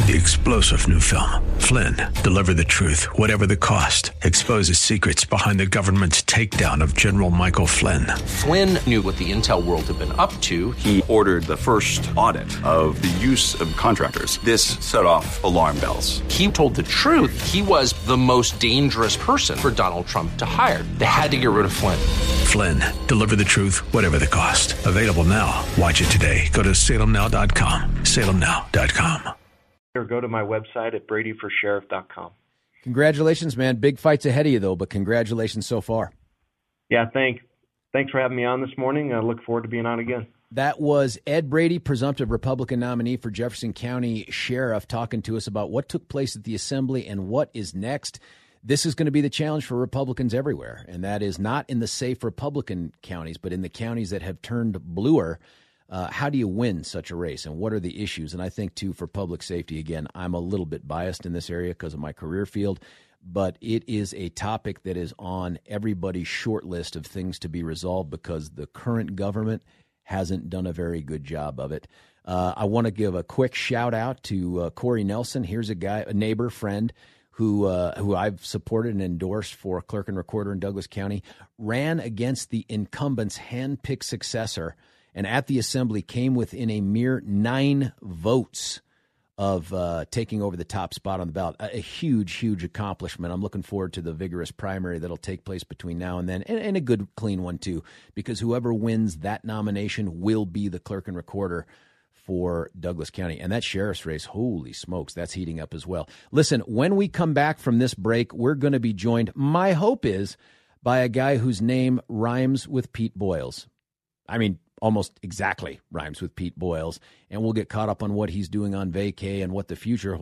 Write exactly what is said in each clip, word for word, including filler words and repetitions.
The explosive new film, Flynn, deliver the truth, whatever the cost, exposes secrets behind the government's takedown of General Michael Flynn. Flynn knew what the intel world had been up to. He ordered the first audit of the use of contractors. This set off alarm bells. He told the truth. He was the most dangerous person for Donald Trump to hire. They had to get rid of Flynn. Flynn, deliver the truth, whatever the cost. Available now. Watch it today. Go to salem now dot com. salem now dot com. Or go to my website at brady for sheriff dot com. Congratulations, man. Big fights ahead of you, though, but congratulations so far. Yeah, thanks. Thanks for having me on this morning. I look forward to being on again. That was Ed Brady, presumptive Republican nominee for Jefferson County Sheriff, talking to us about what took place at the Assembly and what is next. This is going to be the challenge for Republicans everywhere, and that is not in the safe Republican counties, but in the counties that have turned bluer. Uh, how do you win such a race, and what are the issues? And I think, too, for public safety, again, I'm a little bit biased in this area because of my career field, but it is a topic that is on everybody's short list of things to be resolved because the current government hasn't done a very good job of it. Uh, I want to give a quick shout-out to uh, Corey Nelson. Here's a guy, a neighbor, friend, who uh, who I've supported and endorsed for clerk and recorder in Douglas County, ran against the incumbent's hand-picked successor, and at the Assembly came within a mere nine votes of uh, taking over the top spot on the ballot. A, a huge, huge accomplishment. I'm looking forward to the vigorous primary that'll take place between now and then, and, and a good, clean one, too, because whoever wins that nomination will be the clerk and recorder for Douglas County. And that sheriff's race, holy smokes, that's heating up as well. Listen, when we come back from this break, we're going to be joined, my hope is, by a guy whose name rhymes with Pete Boyles. I mean, almost exactly rhymes with Pete Boyles, and we'll get caught up on what he's doing on vacay and what the future.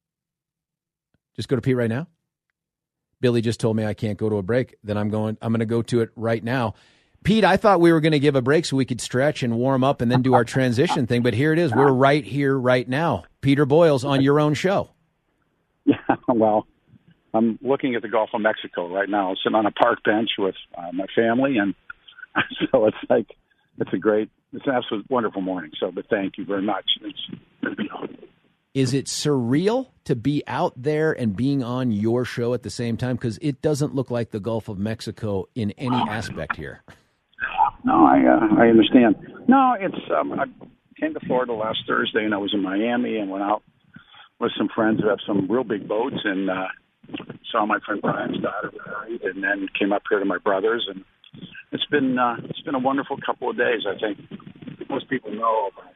Just go to Pete right now. Billy just told me I can't go to a break. Then I'm going. I'm going to go to it right now. Pete, I thought we were going to give a break so we could stretch and warm up and then do our transition thing, but here it is. We're right here, right now. Peter Boyles on your own show. Yeah, well, I'm looking at the Gulf of Mexico right now, sitting on a park bench with uh, my family, and so it's like. It's a great, it's an absolute wonderful morning. So, but thank you very much. It's good to be on. Is it surreal to be out there and being on your show at the same time? Because it doesn't look like the Gulf of Mexico in any aspect here. No, I uh, I understand. No, it's um, I came to Florida last Thursday, and I was in Miami and went out with some friends who have some real big boats, and uh, saw my friend Brian's daughter married, and then came up here to my brother's, and It's been uh, it's been a wonderful couple of days. I think most people know about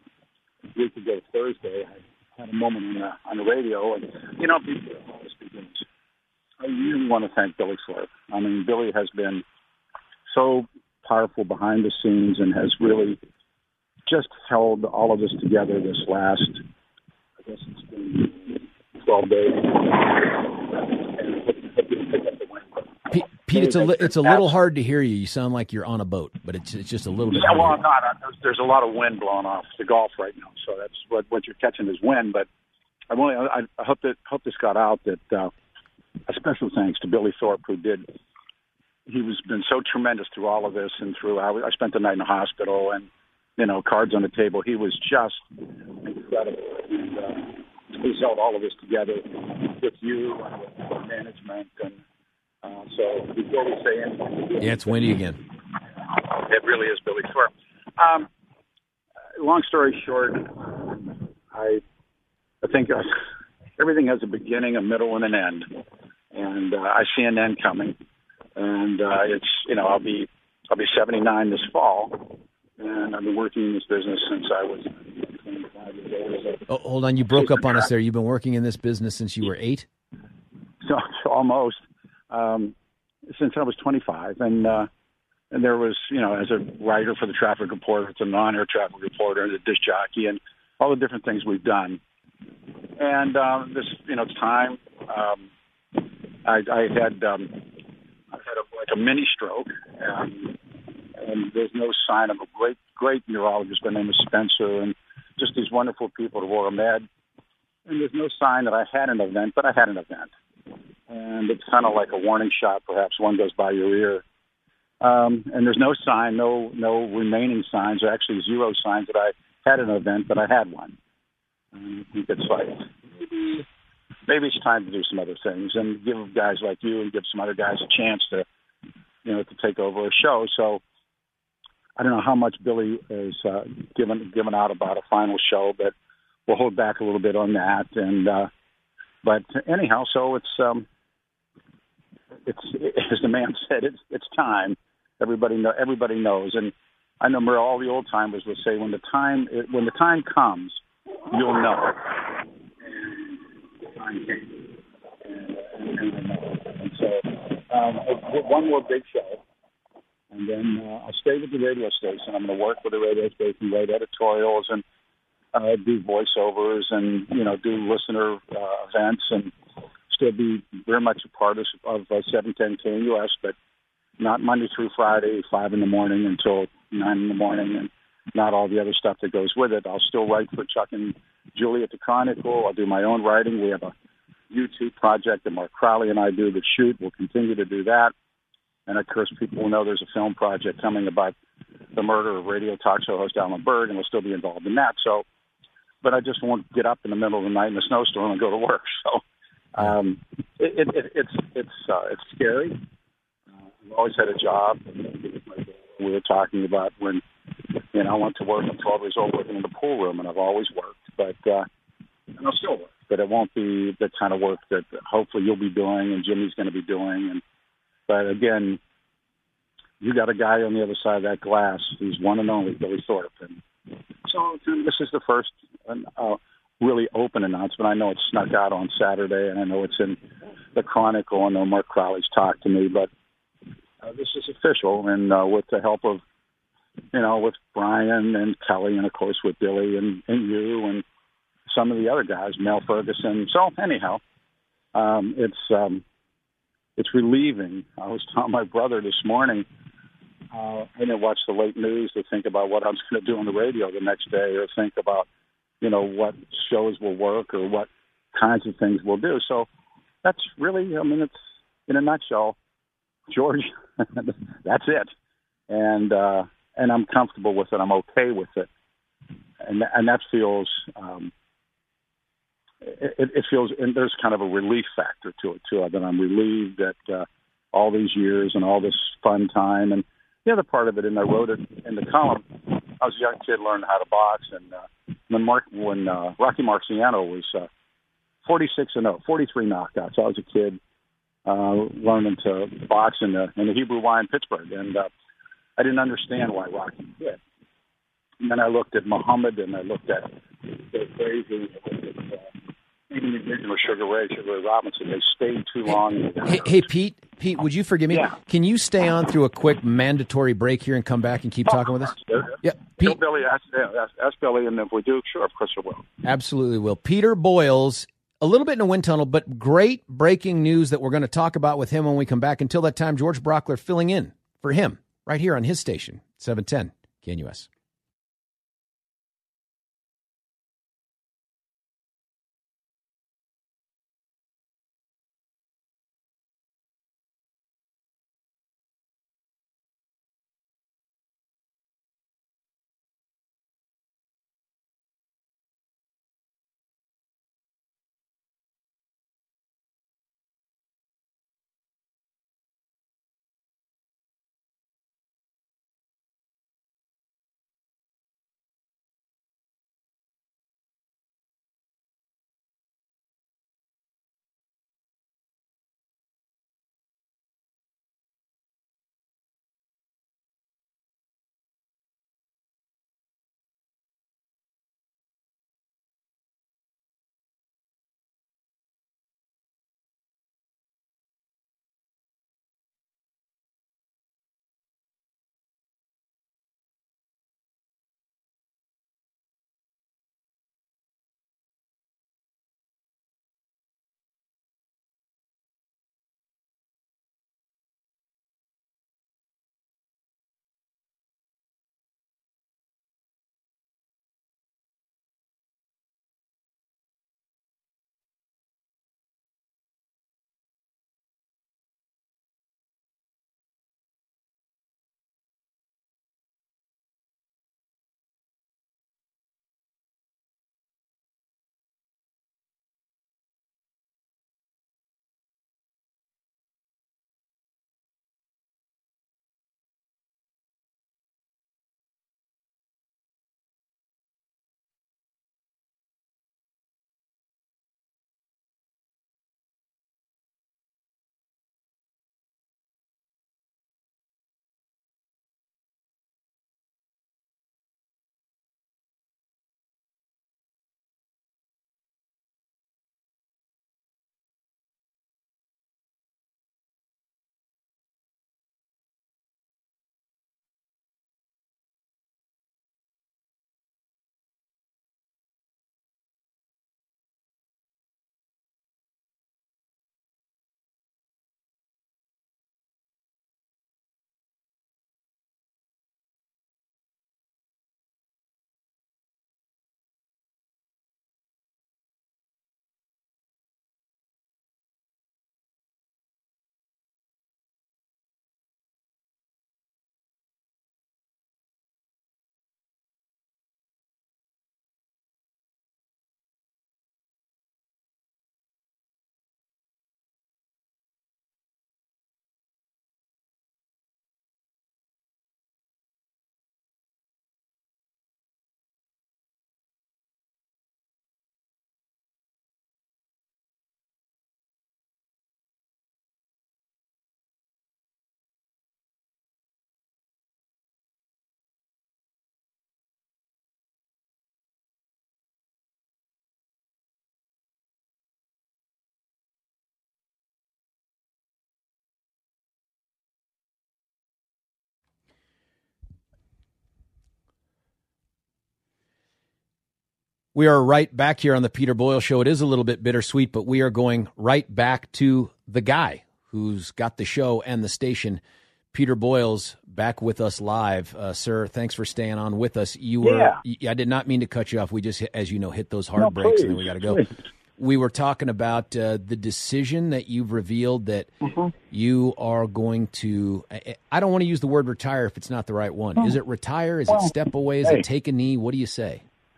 a week ago Thursday, I had a moment on the, on the radio, and you know, people always begin. I really want to thank Billy Thorpe. I mean, Billy has been so powerful behind the scenes and has really just held all of this together this last, I guess it's been twelve days. Pete, Pete, it's a li- it's a little hard to hear you. You sound like you're on a boat, but it's it's just a little bit. Yeah, well, I'm not. There's, there's a lot of wind blowing off the Gulf right now, so that's what what you're catching is wind. But I really, I, I hope that hope this got out. That uh, a special thanks to Billy Thorpe, who did. He was been so tremendous through all of this, and through I, I spent the night in the hospital, and you know, cards on the table. He was just incredible, and uh, he's held all of this together with you and with management and. Uh, so before we say anything, yeah, it's windy again. It really is Billy Thorpe. Um, long story short, I I think uh, everything has a beginning, a middle, and an end, and uh, I see an end coming. And uh, it's you know I'll be I'll be seventy-nine this fall, and I've been working in this business since I was twenty-five years old. Oh, hold on, you broke up on us there. You've been working in this business since you were eight? So, so almost. Um, since I was twenty-five, and uh, and there was, you know, as a writer for the Traffic Reporter, it's a non-air traffic reporter, the disc jockey, and all the different things we've done. And uh, this, you know, it's time. Um, I, I had um, I had a, like a mini stroke, and, and there's no sign of a great, great neurologist by the name of Spencer, and just these wonderful people at Aurora Med. And there's no sign that I had an event, but I had an event. And it's kind of like a warning shot, perhaps one goes by your ear. Um, and there's no sign, no no remaining signs, or actually zero signs that I had an event, but I had one. And I think it's like maybe it's time to do some other things and give guys like you and give some other guys a chance to, you know, to take over a show. So I don't know how much Billy is uh, given given out about a final show, but we'll hold back a little bit on that. And uh, but anyhow, so it's um, it's as the man said, it's it's time. Everybody know everybody knows, and I know all the old timers would say when the time when the time comes, you'll know. And the time came, and, and, and I know. And so um, one more big show. And then uh, I'll stay with the radio station. I'm going to work with the radio station, write editorials, and uh, do voiceovers, and you know, do listener uh, events, and still be very much a part of, of uh, seven ten K N U S, but not Monday through Friday, five in the morning until nine in the morning, and not all the other stuff that goes with it. I'll still write for Chuck and Julie at the Chronicle. I'll do my own writing. We have a YouTube project that Mark Crowley and I do the shoot. We'll continue to do that. And, of course, people will know there's a film project coming about the murder of radio talk show host Alan Berg, and we'll still be involved in that. So, but I just won't get up in the middle of the night in a snowstorm and go to work. So um, it, it, it, it's it's uh, it's scary. Uh, I've always had a job. We were talking about when, you know, I went to work at twelve years old working in the pool room, and I've always worked. But uh, and I'll still work. But it won't be the kind of work that hopefully you'll be doing and Jimmy's going to be doing. And But again, you got a guy on the other side of that glass who's one and only Billy Thorpe. And so this is the first uh, really open announcement. I know it snuck out on Saturday, and I know it's in the Chronicle. I know Mark Crowley's talked to me, but uh, this is official. And uh, with the help of, you know, with Brian and Kelly, and of course with Billy and, and you and some of the other guys, Mel Ferguson. So anyhow, um, it's um, it's relieving. I was telling my brother this morning, uh, I didn't watch the late news to think about what I was going to do on the radio the next day, or think about, you know, what shows will work or what kinds of things we'll do. So that's really, I mean, it's in a nutshell, George, that's it. And, uh, and I'm comfortable with it. I'm okay with it. And, and that feels, um, It, it feels, and there's kind of a relief factor to it too. That I'm relieved that uh, all these years and all this fun time, and the other part of it, and I wrote it in the column. I was a young kid learning how to box, and uh, when Mark, when uh, Rocky Marciano was uh, forty-six and oh, forty-three knockouts. I was a kid uh, learning to box in the in the Hebrew Y in Pittsburgh, and uh, I didn't understand why Rocky quit. And then I looked at Muhammad, and I looked at the crazy. I looked at, uh, even the original Sugar Ray, Sugar Ray Robinson, they stayed too long. Hey, hey, Pete, Pete, would you forgive me? Yeah. Can you stay on through a quick mandatory break here and come back and keep oh, talking with us? Sure. Yeah, Pete. Tell Billy, ask, ask, ask Billy, and if we do, sure, of course I will. Absolutely will. Peter Boyles, a little bit in a wind tunnel, but great breaking news that we're going to talk about with him when we come back. Until that time, George Brockler filling in for him right here on his station, seven ten K N U S. We are right back here on the Peter Boyle Show. It is a little bit bittersweet, but we are going right back to the guy who's got the show and the station. Peter Boyle's back with us live. Uh, sir, thanks for staying on with us. You were, yeah. I did not mean to cut you off. We just, as you know, hit those hard no, breaks, please, and then we got to go. Please. We were talking about uh, the decision that you've revealed that mm-hmm. you are going to, I, I don't want to use the word retire if it's not the right one. Mm-hmm. Is it retire? Is well, it step away? Is hey. it take a knee? What do you say?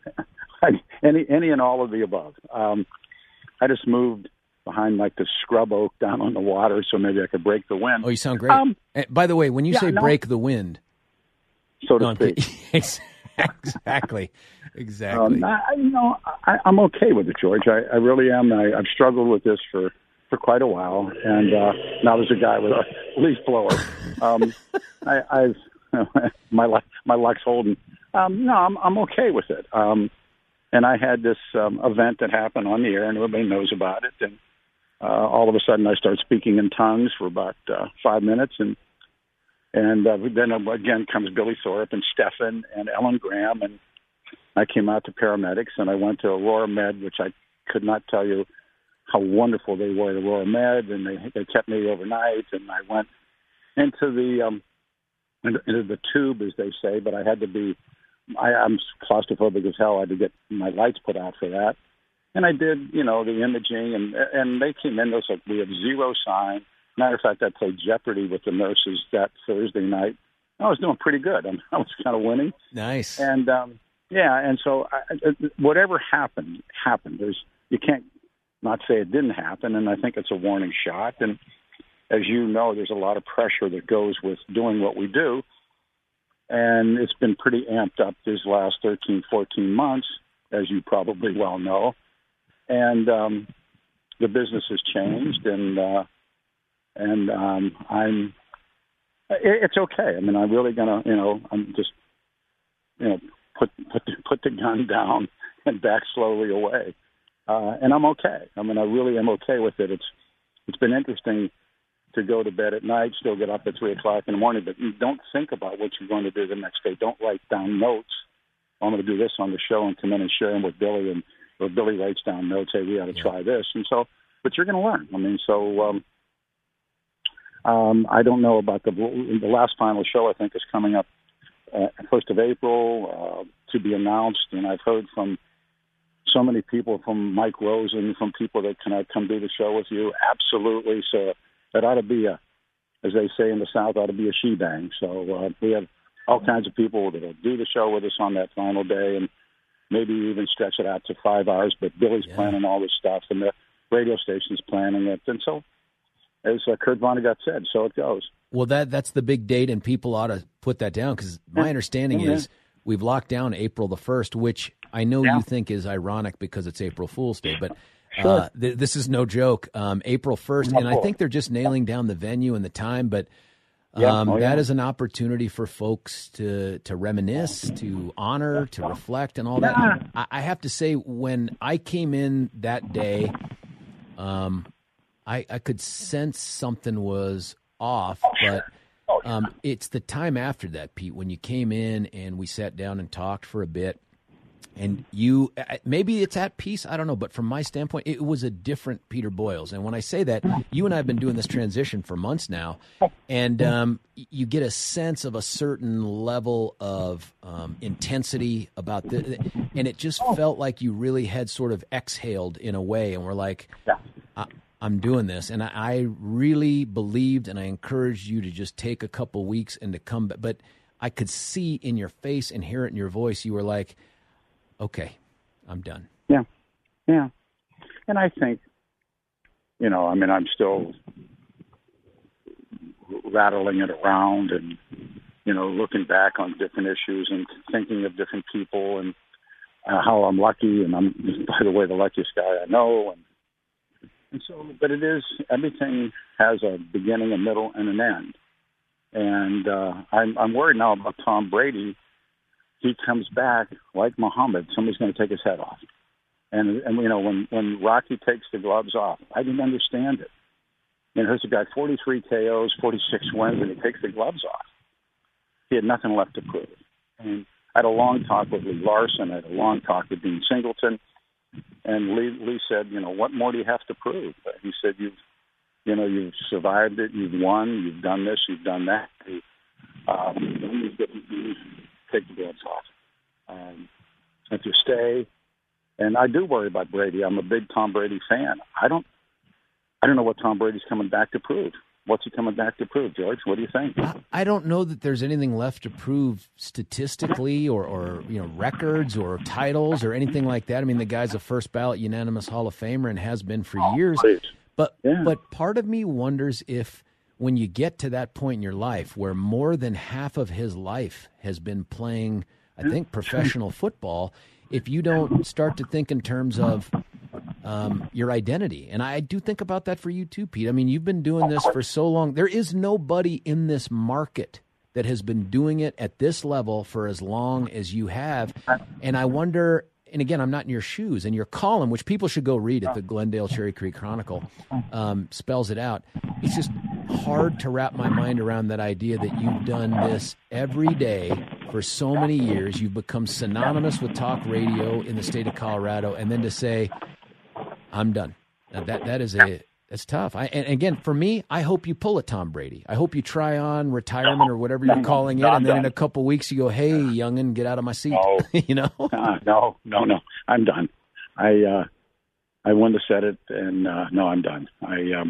Any, any and all of the above. Um, I just moved behind like the scrub oak down on the water so maybe I could break the wind. Oh, you sound great. Um, By the way, when you yeah, say no, break the wind. So to speak. exactly. Exactly. Um, I, you know, I, I'm okay with it, George. I, I really am. I, I've struggled with this for, for quite a while. And uh, now there's a guy with a leaf blower. Um, I, I've, my, luck, my luck's holding. Um, no, I'm, I'm okay with it. Um, and I had this um, event that happened on the air, and everybody knows about it. And uh, all of a sudden, I start speaking in tongues for about uh, five minutes, and and uh, then again comes Billy Thorpe and Stefan and Ellen Graham, and I came out to paramedics, and I went to Aurora Med, which I could not tell you how wonderful they were at Aurora Med, and they they kept me overnight, and I went into the um, into, into the tube, as they say, but I had to be. I, I'm claustrophobic as hell. I had to get my lights put out for that. And I did, you know, the imaging, and and they came in, they said, we have zero sign. Matter of fact, I played Jeopardy with the nurses that Thursday night. I was doing pretty good. I, mean, I was kind of winning. Nice. And, um, yeah, and so I, whatever happened, happened. There's You can't not say it didn't happen, and I think it's a warning shot. And as you know, there's a lot of pressure that goes with doing what we do. And it's been pretty amped up these last thirteen, fourteen months, as you probably well know. And um, the business has changed, and uh, and um, I'm. It, it's okay. I mean, I'm really gonna, you know, I'm just, you know, put put the, put the gun down and back slowly away, uh, and I'm okay. I mean, I really am okay with it. It's it's been interesting to go to bed at night, still get up at three o'clock in the morning, but you don't think about what you're going to do the next day. Don't write down notes. I'm going to do this on the show and come in and share them with Billy, and or Billy writes down notes. Hey, we ought to try this, and so. But you're going to learn. I mean, so um, um, I don't know about the the last final show. I think is coming up uh, first of April uh, to be announced, and I've heard from so many people, from Mike Rosen, from people that can I come do the show with you. Absolutely. So. That ought to be a, as they say in the South, ought to be a she-bang. So uh, we have all kinds of people that will do the show with us on that final day, and maybe even stretch it out to five hours. But Billy's yeah. planning all this stuff, and the radio station's planning it. And so, as uh, Kurt Vonnegut said, so it goes. Well, that that's the big date, and people ought to put that down, because my yeah. understanding yeah. is we've locked down April the first, which I know yeah. you think is ironic because it's April Fool's Day, but Sure. Uh, th- this is no joke. Um, April first, and I think they're just nailing down the venue and the time, but um, yeah. oh, yeah. that is an opportunity for folks to to reminisce, to honor, to reflect, and all that. Yeah. I, I have to say, when I came in that day, um, I, I could sense something was off, but um, it's the time after that, Pete, when you came in and we sat down and talked for a bit. And you, maybe it's at peace, I don't know, but from my standpoint, it was a different Peter Boyles. And when I say that, you and I have been doing this transition for months now, and um, you get a sense of a certain level of um, intensity about the, and it just felt like you really had sort of exhaled in a way, and we're like, I, I'm doing this. And I, I really believed, and I encouraged you to just take a couple weeks and to come back. But I could see in your face and hear it in your voice, you were like, okay, I'm done. Yeah, yeah. And I think, you know, I mean, I'm still rattling it around and, you know, looking back on different issues and thinking of different people and uh, how I'm lucky. And I'm, by the way, the luckiest guy I know. And, and so, but it is, everything has a beginning, a middle, and an end. And uh, I'm, I'm worried now about Tom Brady. He comes back like Muhammad, somebody's going to take his head off. And, and you know, when, when Rocky takes the gloves off, I didn't understand it. I mean, here's a guy, forty-three K Os, forty-six wins, and he takes the gloves off. He had nothing left to prove. And I had a long talk with Lee Larson. I had a long talk with Dean Singleton. And Lee, Lee said, you know, what more do you have to prove? He said, you've, you know, you've survived it. You've won. You've done this. You've done that. Um, take the gloves off. Um, if you stay, and I do worry about Brady. I'm a big Tom Brady fan. I don't, I don't know what Tom Brady's coming back to prove. What's he coming back to prove, George? What do you think? I don't know that there's anything left to prove statistically or, or you know records or titles or anything like that. I mean, the guy's a first ballot unanimous Hall of Famer and has been for years. But yeah. but part of me wonders if when you get to that point in your life where more than half of his life has been playing, I think, professional football, if you don't start to think in terms of Um, your identity. And I do think about that for you too, Pete. I mean, you've been doing this for so long. There is nobody in this market that has been doing it at this level for as long as you have. And I wonder, and again, I'm not in your shoes, and your column, which people should go read at the Glendale Cherry Creek Chronicle, um, spells it out. It's just hard to wrap my mind around that idea that you've done this every day for so many years. You've become synonymous with talk radio in the state of Colorado, and then to say, I'm done. Now that that is a that's tough. I and again for me, I hope you pull a Tom Brady. I hope you try on retirement or whatever you're calling it, and then in a couple of weeks you go, "Hey, youngin, get out of my seat." No, you know? Uh, no, no, no. I'm done. I uh, I wouldn't have said it, and uh, no, I'm done. I um,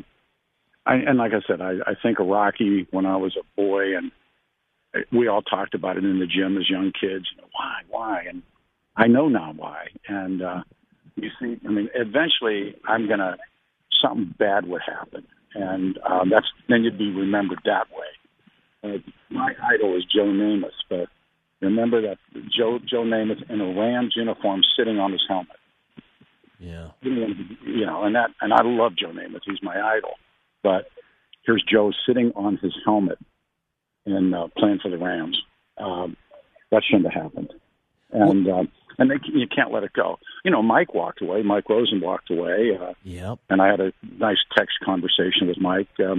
I and like I said, I, I think of Rocky when I was a boy, and we all talked about it in the gym as young kids. You know, why, why? And I know now why. And uh, you see, I mean, eventually I'm going to, something bad would happen. And um, that's then you'd be remembered that way. Uh, my idol is Joe Namath, but remember that Joe Joe Namath in a Rams uniform sitting on his helmet. Yeah. You know, and that, and I love Joe Namath. He's my idol. But here's Joe sitting on his helmet and uh, playing for the Rams. Um, that shouldn't have happened. And uh, and they, you can't let it go. You know, Mike walked away. Mike Rosen walked away. Uh, yep. And I had a nice text conversation with Mike. Um,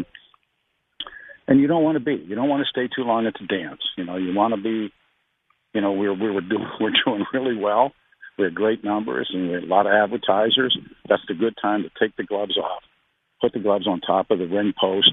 and you don't want to be. You don't want to stay too long at the dance. You know, you want to be. You know, we we're, we were doing we're doing really well. We had great numbers and we had a lot of advertisers. That's the good time to take the gloves off, put the gloves on top of the ring post,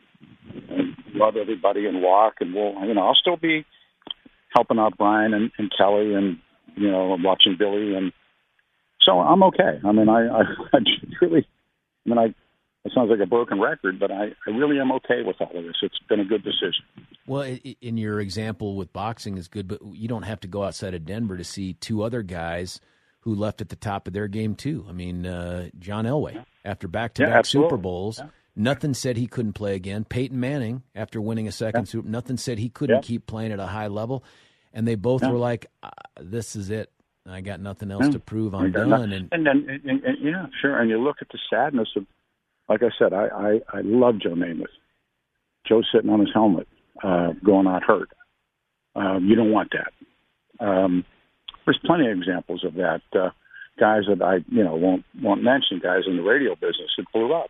and love everybody and walk. And we'll, you know, I'll still be helping out Brian and, and Kelly and, you know, watching Billy. And so I'm okay. I mean, I, I, I really, I mean, I, it sounds like a broken record, but I, I really am okay with all of this. It's been a good decision. Well, in your example with boxing is good, but you don't have to go outside of Denver to see two other guys who left at the top of their game too. I mean, uh, John Elway, after back-to-back yeah, Super Bowls, yeah. nothing said he couldn't play again. Peyton Manning, after winning a second yeah. Super, nothing said he couldn't yeah. keep playing at a high level. And they both yeah. were like, uh, "This is it. I got nothing else yeah. to prove. I'm done." And, and then, and, and, and, yeah, sure. And you look at the sadness of, like I said, I, I, I love Joe Namath. Joe sitting on his helmet, uh, going out hurt. Um, you don't want that. Um, there's plenty of examples of that. Uh, guys that I, you know, won't won't mention, guys in the radio business that blew up,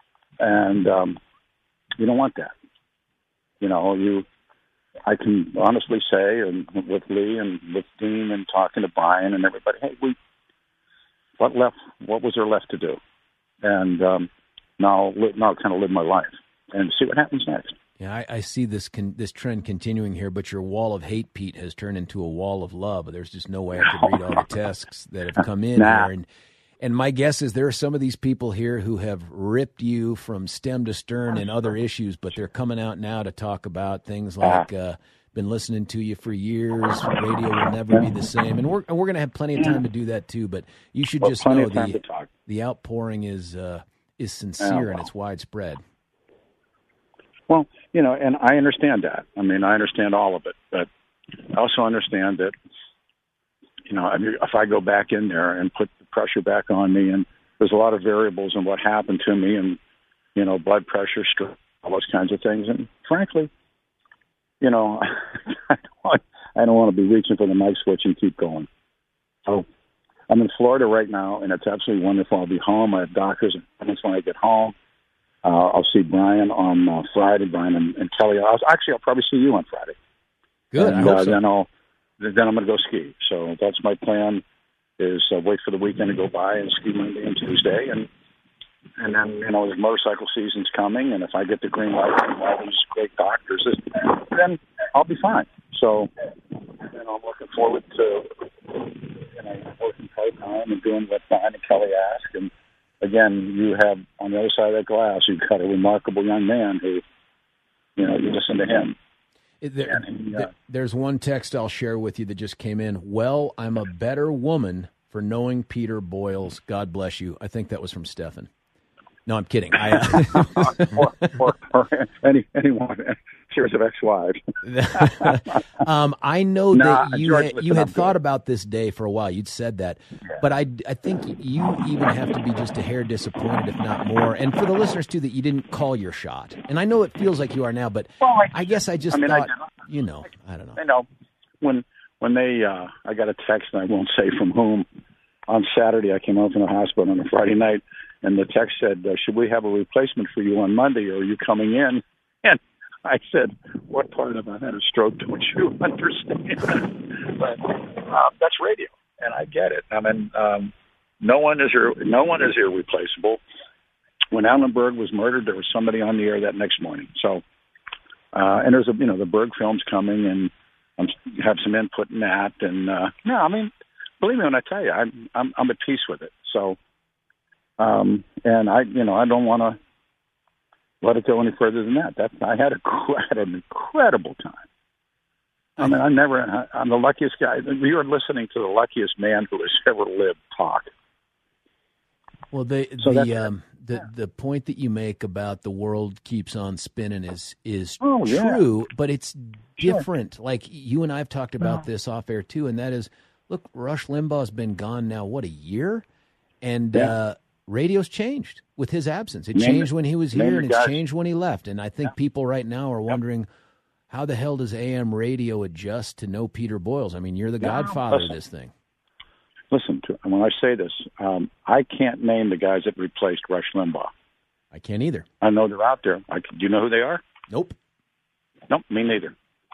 and um, you don't want that. You know, you. I can honestly say, and with Lee and with Dean and talking to Brian and everybody, hey, we, what left? What was there left to do? And um, now, now, kind of live my life and see what happens next. Yeah, I, I see this con- this trend continuing here, but your wall of hate, Pete, has turned into a wall of love. There's just no way I could read all the texts that have come in nah. here. And, and my guess is there are some of these people here who have ripped you from stem to stern in other issues, but they're coming out now to talk about things like uh, been listening to you for years, radio will never be the same. And we're, we're going to have plenty of time to do that too, but you should well, just know the, talk. the outpouring is uh, is sincere yeah. and it's widespread. Well, you know, and I understand that. I mean, I understand all of it, but I also understand that, you know, I mean, if I go back in there and put the pressure back on me, and there's a lot of variables in what happened to me, and, you know, blood pressure, stress, all those kinds of things. And frankly, you know, I don't want, I don't want to be reaching for the mic switch and keep going. So I'm in Florida right now, and it's absolutely wonderful. I'll be home. I have doctors and when I get home. Uh, I'll see Brian on uh, Friday, Brian and, and Kelly. I'll, actually, I'll probably see you on Friday. Good. And I hope uh, so. then I'll then I'm going to go ski. So that's my plan, is uh, wait for the weekend to go by and ski Monday and Tuesday. And and then, you know, the motorcycle season's coming, and if I get the green light from all these great doctors, then I'll be fine. So, you know, I'm looking forward to, you know, working part-time and doing what Brian and Kelly ask. And, again, you have, on the other side of that glass, you've got a remarkable young man who, you know, you listen to him. There, he, uh, there's one text I'll share with you that just came in. Well, I'm a better woman for knowing Peter Boyles. God bless you. I think that was from Stefan. No, I'm kidding. I, uh... or, or, or any, anyone, series of ex-wives. um, I know nah, that you George, had, listen, you had I'm thought good. about this day for a while. You'd said that. Yeah. But I, I think you even have to be just a hair disappointed, if not more. And for the listeners, too, that you didn't call your shot. And I know it feels like you are now, but well, I, I guess I just I mean, thought, I you know, I don't know. I know. When, when they, uh, I got a text, and I won't say from whom, on Saturday. I came home from the hospital on a Friday night, and the text said, uh, should we have a replacement for you on Monday, or are you coming in? And I said, what part of I had a stroke don't you understand? But uh, that's radio, and I get it. I mean, um, no one is ir- no one is irreplaceable. When Alan Berg was murdered, there was somebody on the air that next morning. So, uh, and there's a, you know, the Berg film's coming, and I'm have some input in that. And uh, no, I mean, believe me when I tell you, I'm I'm, I'm at peace with it. So, um, and I, you know, I don't want to let it go any further than that. That I had a had an incredible time. I mean, I never. I'm the luckiest guy. You're listening to the luckiest man who has ever lived talk. Well, the So the that's- um, the yeah. the point that you make about the world keeps on spinning is is Oh, yeah. true, but it's Sure. different. Like you and I have talked about Uh-huh. this off air too, and that is, look, Rush Limbaugh's been gone now, what, a year, and Yeah. uh, radio's changed with his absence. It Name changed it. when he was Name here, it, and it's guys. changed when he left. And I think people right now are wondering, how the hell does A M radio adjust to know Peter Boyles? I mean, you're the Yeah, godfather listen. of this thing. Listen, to, when I say this, um, I can't name the guys that replaced Rush Limbaugh. I can't either. I know they're out there. I, do you know who they are? Nope. Nope, me neither.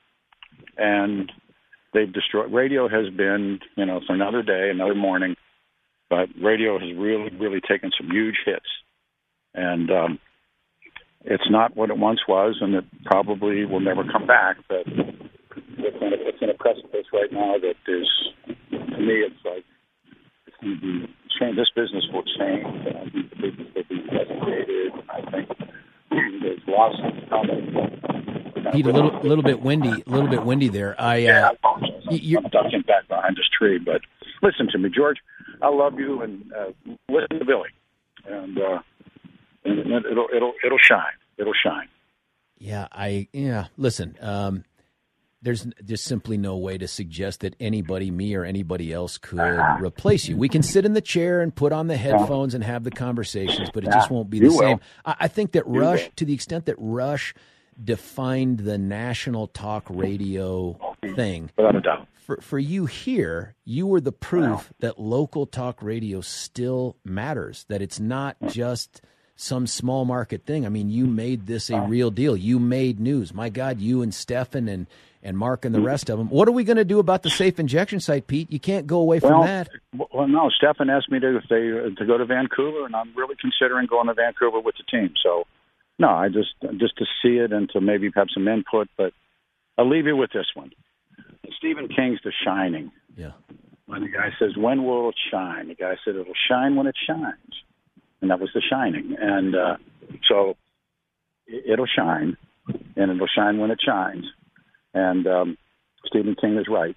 And they've destroyed. Radio has been, you know, for another day, another morning, but radio has really, really taken some huge hits. And um, it's not what it once was, and it probably will never come back. But it's in a, it's in a precipice right now that is, to me, it's like, it's going to be change. This business will change. And I think the business will be designated. I think there's lawsuits coming. Pete, a little, little bit windy, a little bit windy there. I, Yeah, uh, I apologize. y- you're- I'm ducking back behind this tree, but listen to me, George. I love you, and uh, listen to Billy, and, uh, and it'll it'll it'll shine. It'll shine. yeah, I, yeah. Listen, um, there's just simply no way to suggest that anybody, me or anybody else, could replace you. We can sit in the chair and put on the headphones and have the conversations, but it just won't be the You will. same. I, I think that Rush, will. to the extent that Rush defined the national talk radio thing, Without a doubt. for for you here, you were the proof that local talk radio still matters, that it's not just some small market thing. I mean, you made this a real deal. You made news. My God, you and Stefan and, and Mark and the rest of them. What are we going to do about the safe injection site, Pete? You can't go away from Well, that. well, no. Stefan asked me to if they to go to Vancouver, and I'm really considering going to Vancouver with the team. So, no, I just just to see it and to maybe have some input. But I'll leave you with this one. Stephen King's The Shining. Yeah. When the guy says, "When will it shine?" The guy said, "It'll shine when it shines," and that was The Shining. And uh, so it- it'll shine, and it'll shine when it shines. And um, Stephen King is right.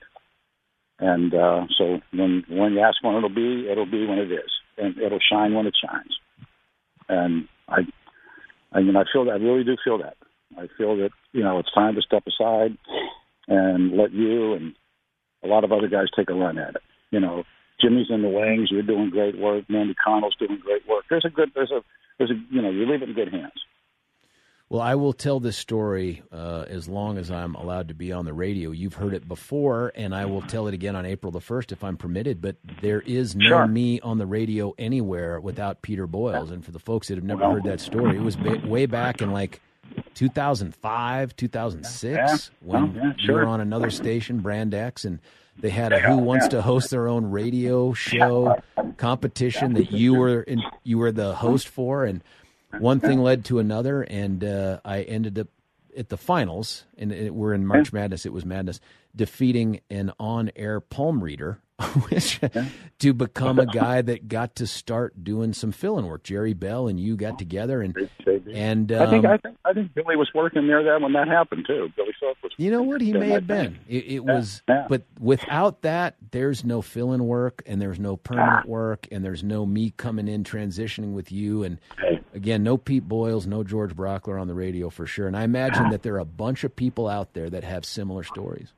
And uh, so when when you ask when it'll be, it'll be when it is, and it'll shine when it shines. And I, I mean, I feel that. I really do feel that. I feel that you know it's time to step aside and let you and a lot of other guys take a run at it. You know, Jimmy's in the wings. You're doing great work. Mandy Connell's doing great work. There's a good. There's a. There's a. You know, you leave it in good hands. Well, I will tell this story uh, as long as I'm allowed to be on the radio. You've heard it before, and I will tell it again on April the first if I'm permitted, but there is no Sure. me on the radio anywhere without Peter Boyles. And for the folks that have never Well. heard that story, it was ba- way back in like two thousand five, two thousand six, yeah. when oh, yeah, you sure. were on another station, Brand X, and they had a Who Wants to Host Their Own Radio show competition that you were in, you were the host for, and one thing led to another, and uh, I ended up at the finals, and it, we're in March Madness. It was madness, defeating an on-air palm reader, which to become a guy that got to start doing some fill-in work. Jerry Bell and you got together, and and um, I think I think I think Billy was working there then when that happened too. Billy Phillips was. You know what? He may have been. It, it yeah, was, yeah. but without that, there's no fill-in work, and there's no permanent ah. work, and there's no me coming in transitioning with you. And hey. again, no Pete Boyles, no George Brockler on the radio for sure. And I imagine that there are a bunch of people out there that have similar stories.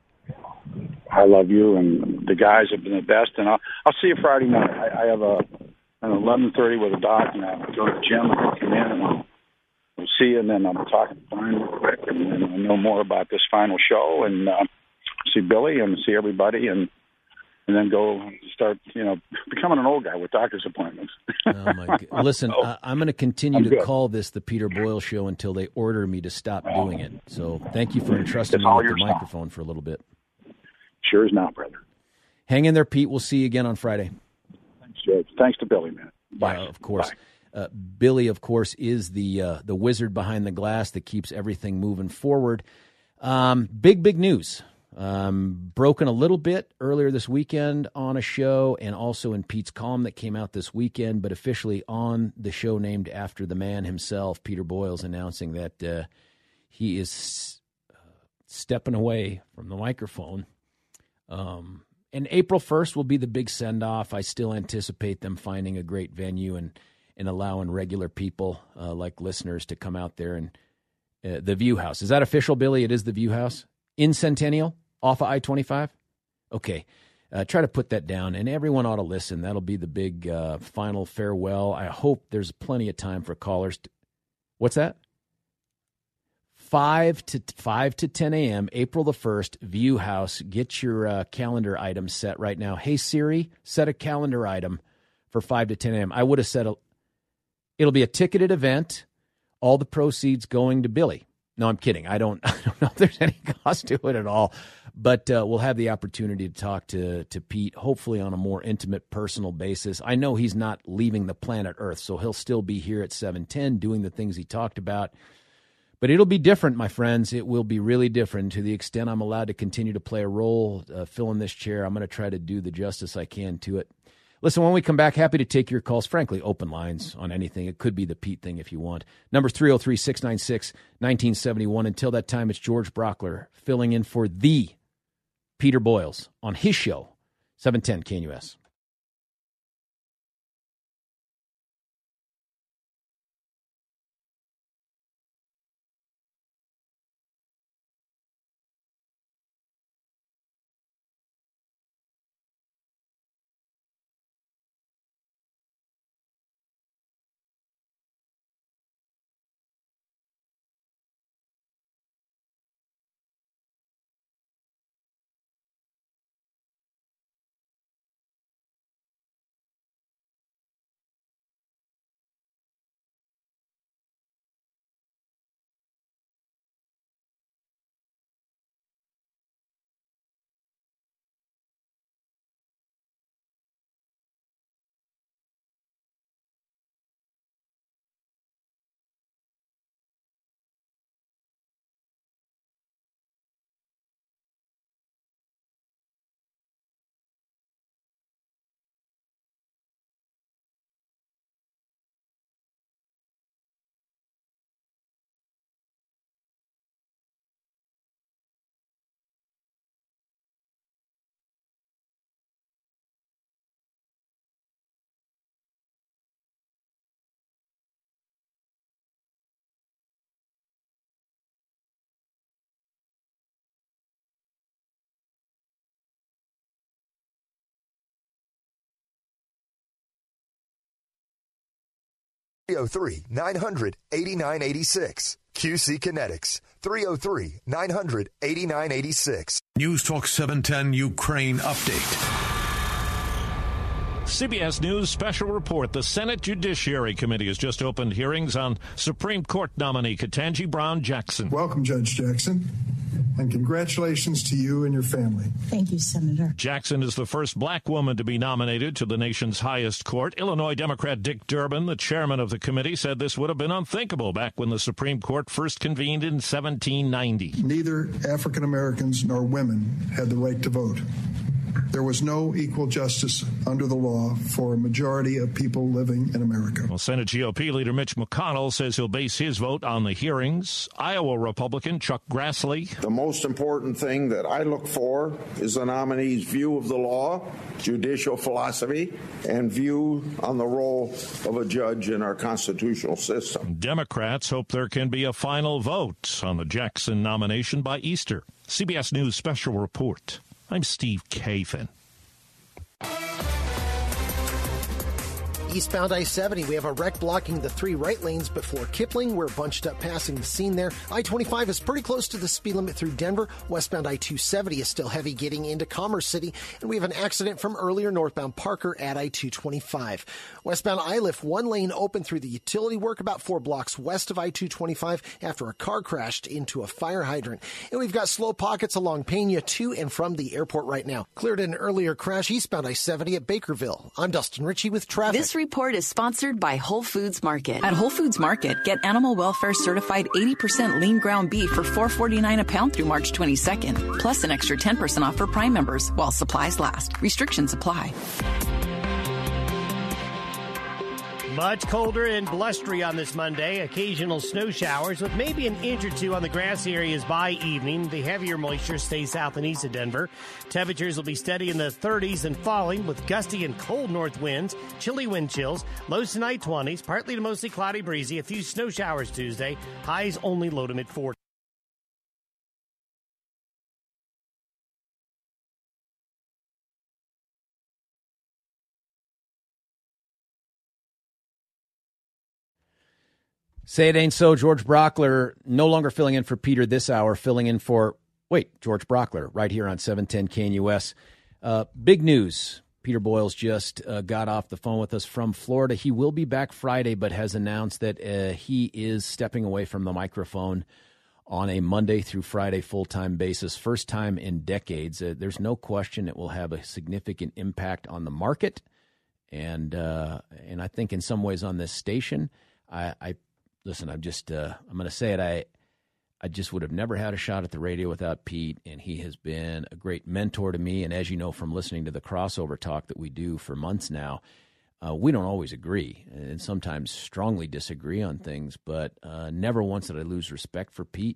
I love you, and the guys have been the best. And I'll I'll see you Friday night. I, I have a an eleven thirty with a doc, and I'll go to the gym and I'll come in and I'll, we'll see you, and then I'll talk to Brian real quick, and then I'll know more about this final show, and uh, see Billy and see everybody, and and then go start, you know, becoming an old guy with doctor's appointments. Oh my God. Listen, so, I'm going to continue I'm to good. call this the Peter Boyle Show until they order me to stop doing it. So thank you for entrusting it's me with the stuff. microphone for a little bit. Sure is not, brother. Hang in there, Pete. We'll see you again on Friday. Thanks, George. Thanks to Billy, man. Bye. Yeah, of course. Uh, Billy, of course, is the uh, the wizard behind the glass that keeps everything moving forward. Um, big, big news. Um, broken a little bit earlier this weekend on a show, and also in Pete's column that came out this weekend, but officially on the show named after the man himself, Peter Boyles, announcing that uh, he is uh, stepping away from the microphone. Um, and April first will be the big send-off. I still anticipate them finding a great venue and, and allowing regular people uh, like listeners to come out there. And uh, the View House. Is that official, Billy? It is the View House? In Centennial? Off of I twenty-five? Okay. Uh, try to put that down, and everyone ought to listen. That'll be the big uh, final farewell. I hope there's plenty of time for callers. To... What's that? Five to five to ten a.m. April the first, View House. Get your uh, calendar items set right now. Hey Siri, set a calendar item for five to ten a.m. I would have said a, it'll be a ticketed event. All the proceeds going to Billy. No, I'm kidding. I don't. I don't know if there's any cost to it at all. But uh, we'll have the opportunity to talk to to Pete, hopefully on a more intimate, personal basis. I know he's not leaving the planet Earth, so he'll still be here at seven ten doing the things he talked about. But it'll be different, my friends. It will be really different. To the extent I'm allowed to continue to play a role, uh, fill in this chair, I'm going to try to do the justice I can to it. Listen, when we come back, happy to take your calls. Frankly, open lines on anything. It could be the Pete thing if you want. Number three oh three, six nine six, one nine seven one. Until that time, it's George Brockler filling in for the Peter Boyles on his show, seven ten K N U S. three oh three, nine hundred, eighty-nine eighty-six. Q C Kinetics, three oh three, nine hundred, eighty-nine eighty-six. News Talk seven ten Ukraine update. C B S News special report. The Senate Judiciary Committee has just opened hearings on Supreme Court nominee Ketanji Brown Jackson. Welcome, Judge Jackson, and congratulations to you and your family. Thank you, Senator. Jackson is the first black woman to be nominated to the nation's highest court. Illinois Democrat Dick Durbin, the chairman of the committee, said this would have been unthinkable back when the Supreme Court first convened in seventeen ninety. Neither African Americans nor women had the right to vote. There was no equal justice under the law for a majority of people living in America. Well, Senate G O P leader Mitch McConnell says he'll base his vote on the hearings. Iowa Republican Chuck Grassley. The most important thing that I look for is the nominee's view of the law, judicial philosophy, and view on the role of a judge in our constitutional system. Democrats hope there can be a final vote on the Jackson nomination by Easter. C B S News special report. I'm Steve Kathan. Eastbound I seventy, we have a wreck blocking the three right lanes before Kipling. We're bunched up passing the scene there. I twenty-five is pretty close to the speed limit through Denver. Westbound I two seventy is still heavy getting into Commerce City. And we have an accident from earlier northbound Parker at I two twenty-five. Westbound I lift, one lane open through the utility work about four blocks west of I two twenty-five after a car crashed into a fire hydrant. And we've got slow pockets along Pena to and from the airport right now. Cleared an earlier crash eastbound I seventy at Bakerville. I'm Dustin Ritchie with traffic. This report is sponsored by Whole Foods Market. At Whole Foods Market, get animal welfare certified eighty percent lean ground beef for four forty-nine a pound through March twenty-second, plus an extra ten percent off for Prime members while supplies last. Restrictions apply. Much colder and blustery on this Monday. Occasional snow showers with maybe an inch or two on the grassy areas by evening. The heavier moisture stays south and east of Denver. Temperatures will be steady in the thirties and falling with gusty and cold north winds, chilly wind chills, lows tonight twenties, partly to mostly cloudy breezy. A few snow showers Tuesday, highs only low to mid forties. Say it ain't so. George Brockler no longer filling in for Peter this hour, filling in for, wait, George Brockler right here on seven ten K N U S. Uh, big news. Peter Boyles just uh, got off the phone with us from Florida. He will be back Friday, but has announced that uh, he is stepping away from the microphone on a Monday through Friday full-time basis. First time in decades. Uh, there's no question it will have a significant impact on the market and, uh, and I think in some ways on this station. I, I Listen, I'm just, uh, I'm going to say it. I I just would have never had a shot at the radio without Pete, and he has been a great mentor to me. And as you know from listening to the crossover talk that we do for months now, uh, we don't always agree and sometimes strongly disagree on things, but uh, never once did I lose respect for Pete,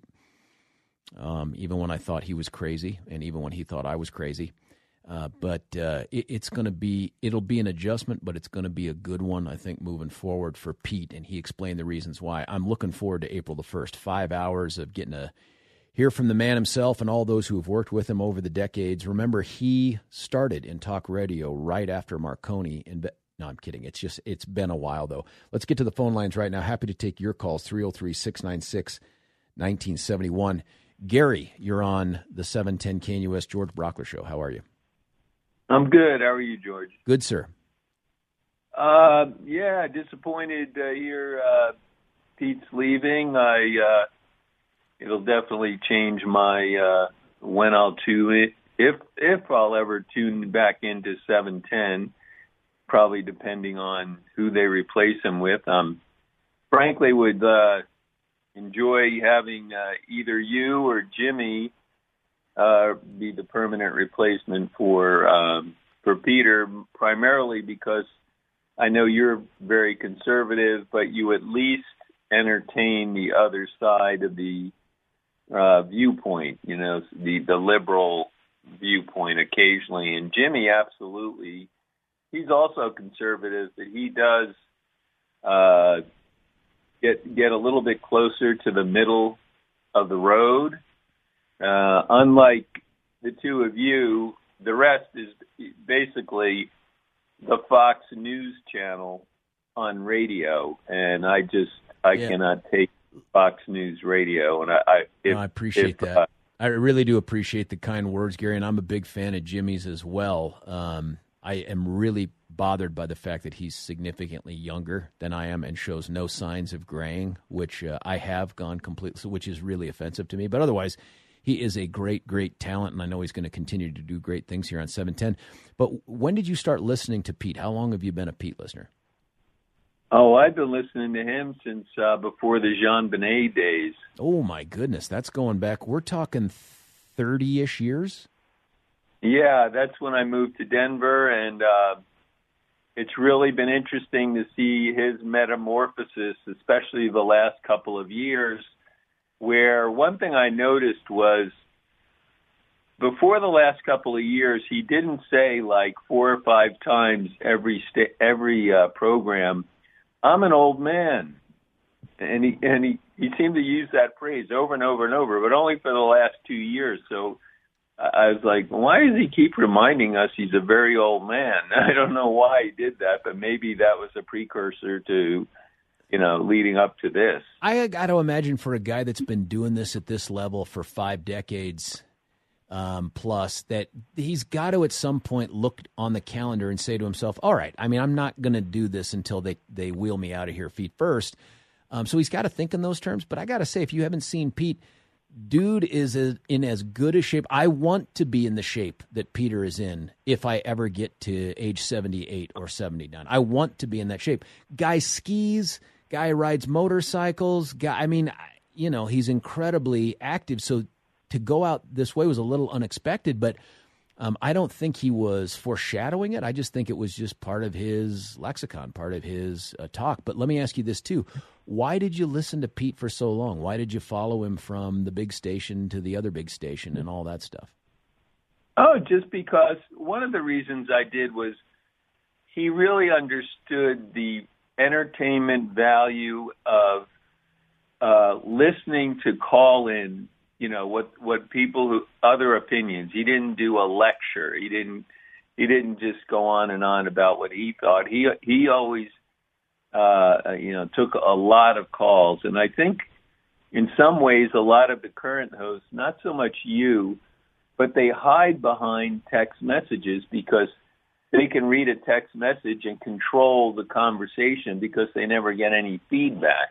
um, even when I thought he was crazy and even when he thought I was crazy. Uh, but uh, it, it's going to be, it'll be an adjustment, but it's going to be a good one, I think, moving forward for Pete. And he explained the reasons why. I'm looking forward to April the first, five hours of getting to hear from the man himself and all those who have worked with him over the decades. Remember, he started in talk radio right after Marconi. And be- no, I'm kidding. It's just, it's been a while, though. Let's get to the phone lines right now. Happy to take your calls, three oh three, six nine six, one nine seven one. Gary, you're on the seven ten K N U S George Brockler Show. How are you? I'm good. How are you, George? Good, sir. Uh, yeah, disappointed to hear uh, Pete's leaving. I uh, it'll definitely change my uh, when I'll tune it, if if I'll ever tune back into seven ten. Probably depending on who they replace him with. Um, frankly, would uh, enjoy having uh, either you or Jimmy Uh, be the permanent replacement for um, for Peter, primarily because I know you're very conservative, but you at least entertain the other side of the uh, viewpoint, you know, the, the liberal viewpoint occasionally. And Jimmy, absolutely, he's also conservative, but he does uh, get get a little bit closer to the middle of the road. Uh, unlike the two of you, the rest is basically the Fox News channel on radio, and I just I yeah. cannot take Fox News radio. And I, I, if, no, I appreciate if, that. Uh, I really do appreciate the kind words, Gary, and I'm a big fan of Jimmy's as well. Um, I am really bothered by the fact that he's significantly younger than I am and shows no signs of graying, which uh, I have gone completely, which is really offensive to me. But otherwise, he is a great, great talent, and I know he's going to continue to do great things here on seven ten. But when did you start listening to Pete? How long have you been a Pete listener? Oh, I've been listening to him since uh, before the Jean Benet days. Oh, my goodness. That's going back. We're talking thirty-ish years? Yeah, that's when I moved to Denver, and uh, it's really been interesting to see his metamorphosis, especially the last couple of years, where one thing I noticed was before the last couple of years, he didn't say like four or five times every sta- every uh, program, "I'm an old man," and he and he, he seemed to use that phrase over and over and over, but only for the last two years. So I was like, why does he keep reminding us he's a very old man? I don't know why he did that, but maybe that was a precursor to, you know, leading up to this. I got to imagine for a guy that's been doing this at this level for five decades um, plus, that he's got to at some point look on the calendar and say to himself, all right, I mean, I'm not going to do this until they, they wheel me out of here feet first. Um, so he's got to think in those terms. But I got to say, if you haven't seen Pete, dude is a, in as good a shape. I want to be in the shape that Peter is in if I ever get to age seventy-eight or seventy-nine. I want to be in that shape. Guy skis, guy rides motorcycles. Guy, I mean, you know, he's incredibly active. So to go out this way was a little unexpected, but um, I don't think he was foreshadowing it. I just think it was just part of his lexicon, part of his uh, talk. But let me ask you this, too. Why did you listen to Pete for so long? Why did you follow him from the big station to the other big station and all that stuff? Oh, just because one of the reasons I did was he really understood the entertainment value of uh, listening to call-in, you know, what, what people who, other opinions. He didn't do a lecture. He didn't, he didn't just go on and on about what he thought. He, he always, uh, you know, took a lot of calls. And I think in some ways, a lot of the current hosts, not so much you, but they hide behind text messages because they can read a text message and control the conversation because they never get any feedback.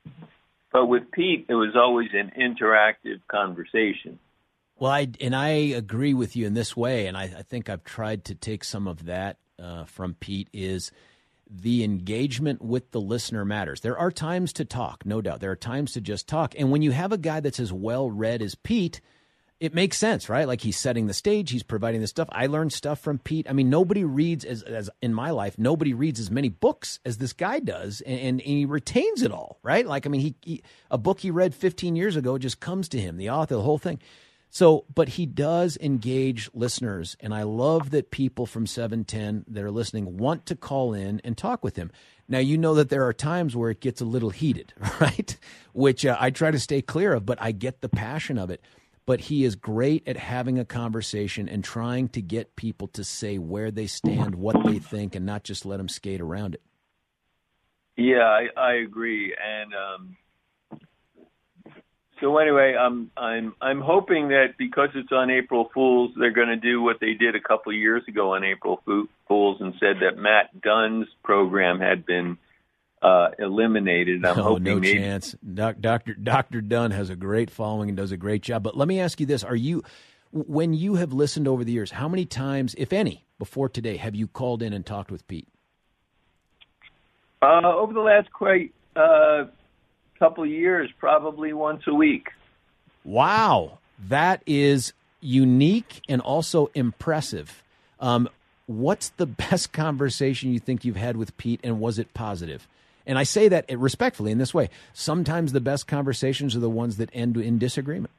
But with Pete, it was always an interactive conversation. Well, I, and I agree with you in this way, and I, I think I've tried to take some of that uh, from Pete, is the engagement with the listener matters. There are times to talk, no doubt. There are times to just talk. And when you have a guy that's as well-read as Pete, it makes sense, right? Like he's setting the stage, he's providing the stuff. I learned stuff from Pete. I mean, nobody reads, as, as in my life, nobody reads as many books as this guy does, and, and he retains it all, right? Like, I mean, he, he a book he read fifteen years ago just comes to him, the author, the whole thing. So, but he does engage listeners, and I love that people from seven ten that are listening want to call in and talk with him. Now, you know that there are times where it gets a little heated, right? Which uh, I try to stay clear of, but I get the passion of it. But he is great at having a conversation and trying to get people to say where they stand, what they think, and not just let them skate around it. Yeah, I, I agree. And um, so anyway, I'm I'm I'm hoping that because it's on April Fools, they're going to do what they did a couple of years ago on April Fools and said that Matt Dunn's program had been Uh, eliminated. I'm no, hoping no maybe... chance. Doc, Doctor Doctor Dunn has a great following and does a great job. But let me ask you this: Are you, when you have listened over the years, how many times, if any, before today, have you called in and talked with Pete? Uh, over the last quite uh, couple of years, probably once a week. Wow, that is unique and also impressive. Um, what's the best conversation you think you've had with Pete, and was it positive? And I say that respectfully in this way. Sometimes the best conversations are the ones that end in disagreement.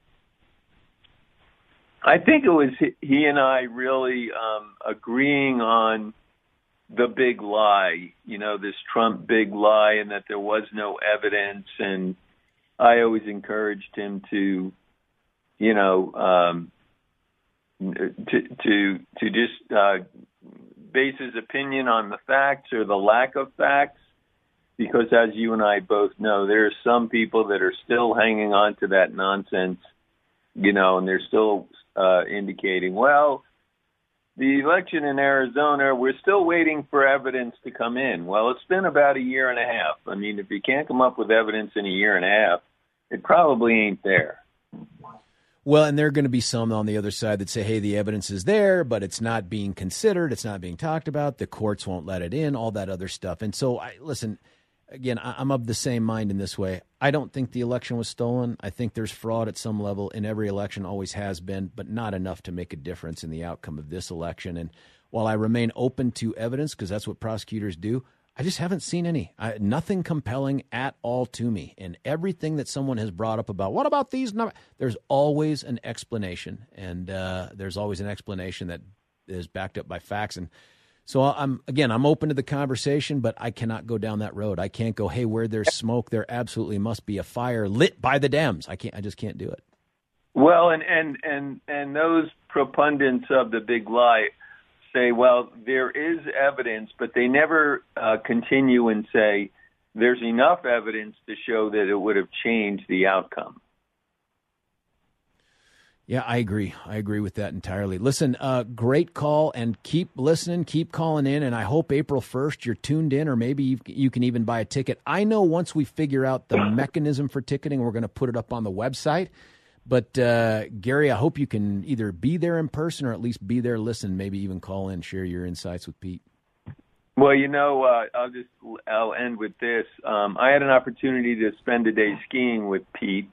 I think it was he and I really um, agreeing on the big lie, you know, this Trump big lie, and that there was no evidence. And I always encouraged him to, you know, um, to to to just uh, base his opinion on the facts or the lack of facts. Because as you and I both know, there are some people that are still hanging on to that nonsense, you know, and they're still uh, indicating, well, the election in Arizona, we're still waiting for evidence to come in. Well, it's been about a year and a half. I mean, if you can't come up with evidence in a year and a half, it probably ain't there. Well, and there are going to be some on the other side that say, hey, the evidence is there, but it's not being considered. It's not being talked about. The courts won't let it in, all that other stuff. And so, I listen, again, I'm of the same mind in this way. I don't think the election was stolen. I think there's fraud at some level in every election, always has been, but not enough to make a difference in the outcome of this election. And while I remain open to evidence, because that's what prosecutors do, I just haven't seen any. I, nothing compelling at all to me. And everything that someone has brought up about, what about these? No, there's always an explanation. And uh, there's always an explanation that is backed up by facts. And so I'm, again, I'm open to the conversation, but I cannot go down that road. I can't go, hey, where there's smoke, there absolutely must be a fire lit by the Dems. I can't, I just can't do it. Well, and, and, and, and those proponents of the big lie say, well, there is evidence, but they never uh, continue and say there's enough evidence to show that it would have changed the outcome. Yeah, I agree. I agree with that entirely. Listen, uh, great call, and keep listening, keep calling in, and I hope April first you're tuned in, or maybe you, you can even buy a ticket. I know once we figure out the mechanism for ticketing, we're going to put it up on the website. But, uh, Gary, I hope you can either be there in person or at least be there, listen, maybe even call in, share your insights with Pete. Well, you know, uh, I'll just I'll end with this. Um, I had an opportunity to spend a day skiing with Pete,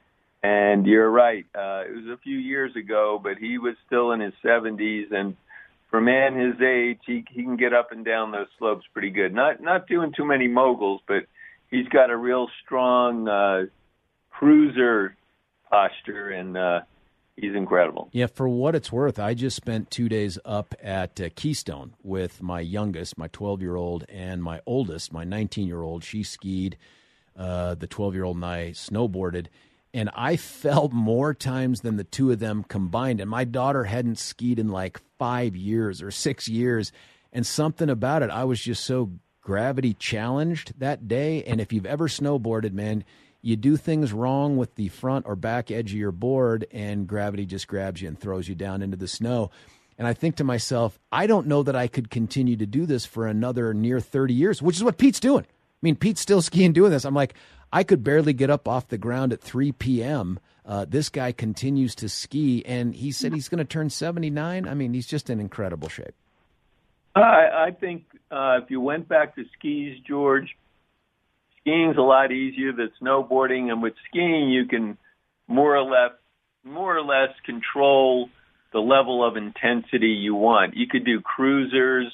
and you're right. Uh, it was a few years ago, but he was still in his seventies, and for a man his age, he, he can get up and down those slopes pretty good. Not not doing too many moguls, but he's got a real strong uh, cruiser posture, and uh, he's incredible. Yeah, for what it's worth, I just spent two days up at uh, Keystone with my youngest, my twelve-year-old, and my oldest, my nineteen-year-old. She skied. Uh, the twelve-year-old and I snowboarded, and I fell more times than the two of them combined. And my daughter hadn't skied in like five years or six years, and something about it, I was just so gravity challenged that day. And if you've ever snowboarded, man, you do things wrong with the front or back edge of your board, and gravity just grabs you and throws you down into the snow. And I think to myself, I don't know that I could continue to do this for another near thirty years, which is what Pete's doing. I mean, Pete's still skiing doing this. I'm like, I could barely get up off the ground at three p.m. Uh, this guy continues to ski, and he said he's going to turn seventy-nine. I mean, he's just in incredible shape. I, I think uh, if you went back to skis, George, skiing's a lot easier than snowboarding, and with skiing you can more or less more or less control the level of intensity you want. You could do cruisers,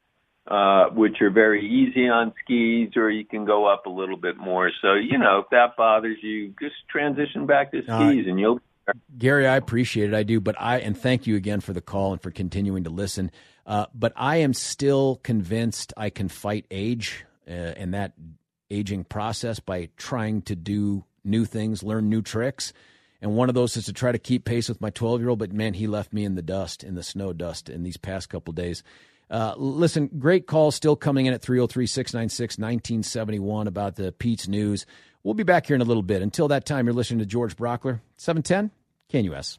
uh, which are very easy on skis, or you can go up a little bit more. So, you know, if that bothers you, just transition back to skis, uh, and you'll. Gary, I appreciate it. I do, but I and thank you again for the call and for continuing to listen. Uh, but I am still convinced I can fight age uh, and that aging process by trying to do new things, learn new tricks. And one of those is to try to keep pace with my twelve-year-old, but, man, he left me in the dust, in the snow dust in these past couple days. Uh, listen, great call still coming in at three oh three, six nine six, one nine seven one about the Pete's News. We'll be back here in a little bit. Until that time, you're listening to George Brockler, seven ten K N U S.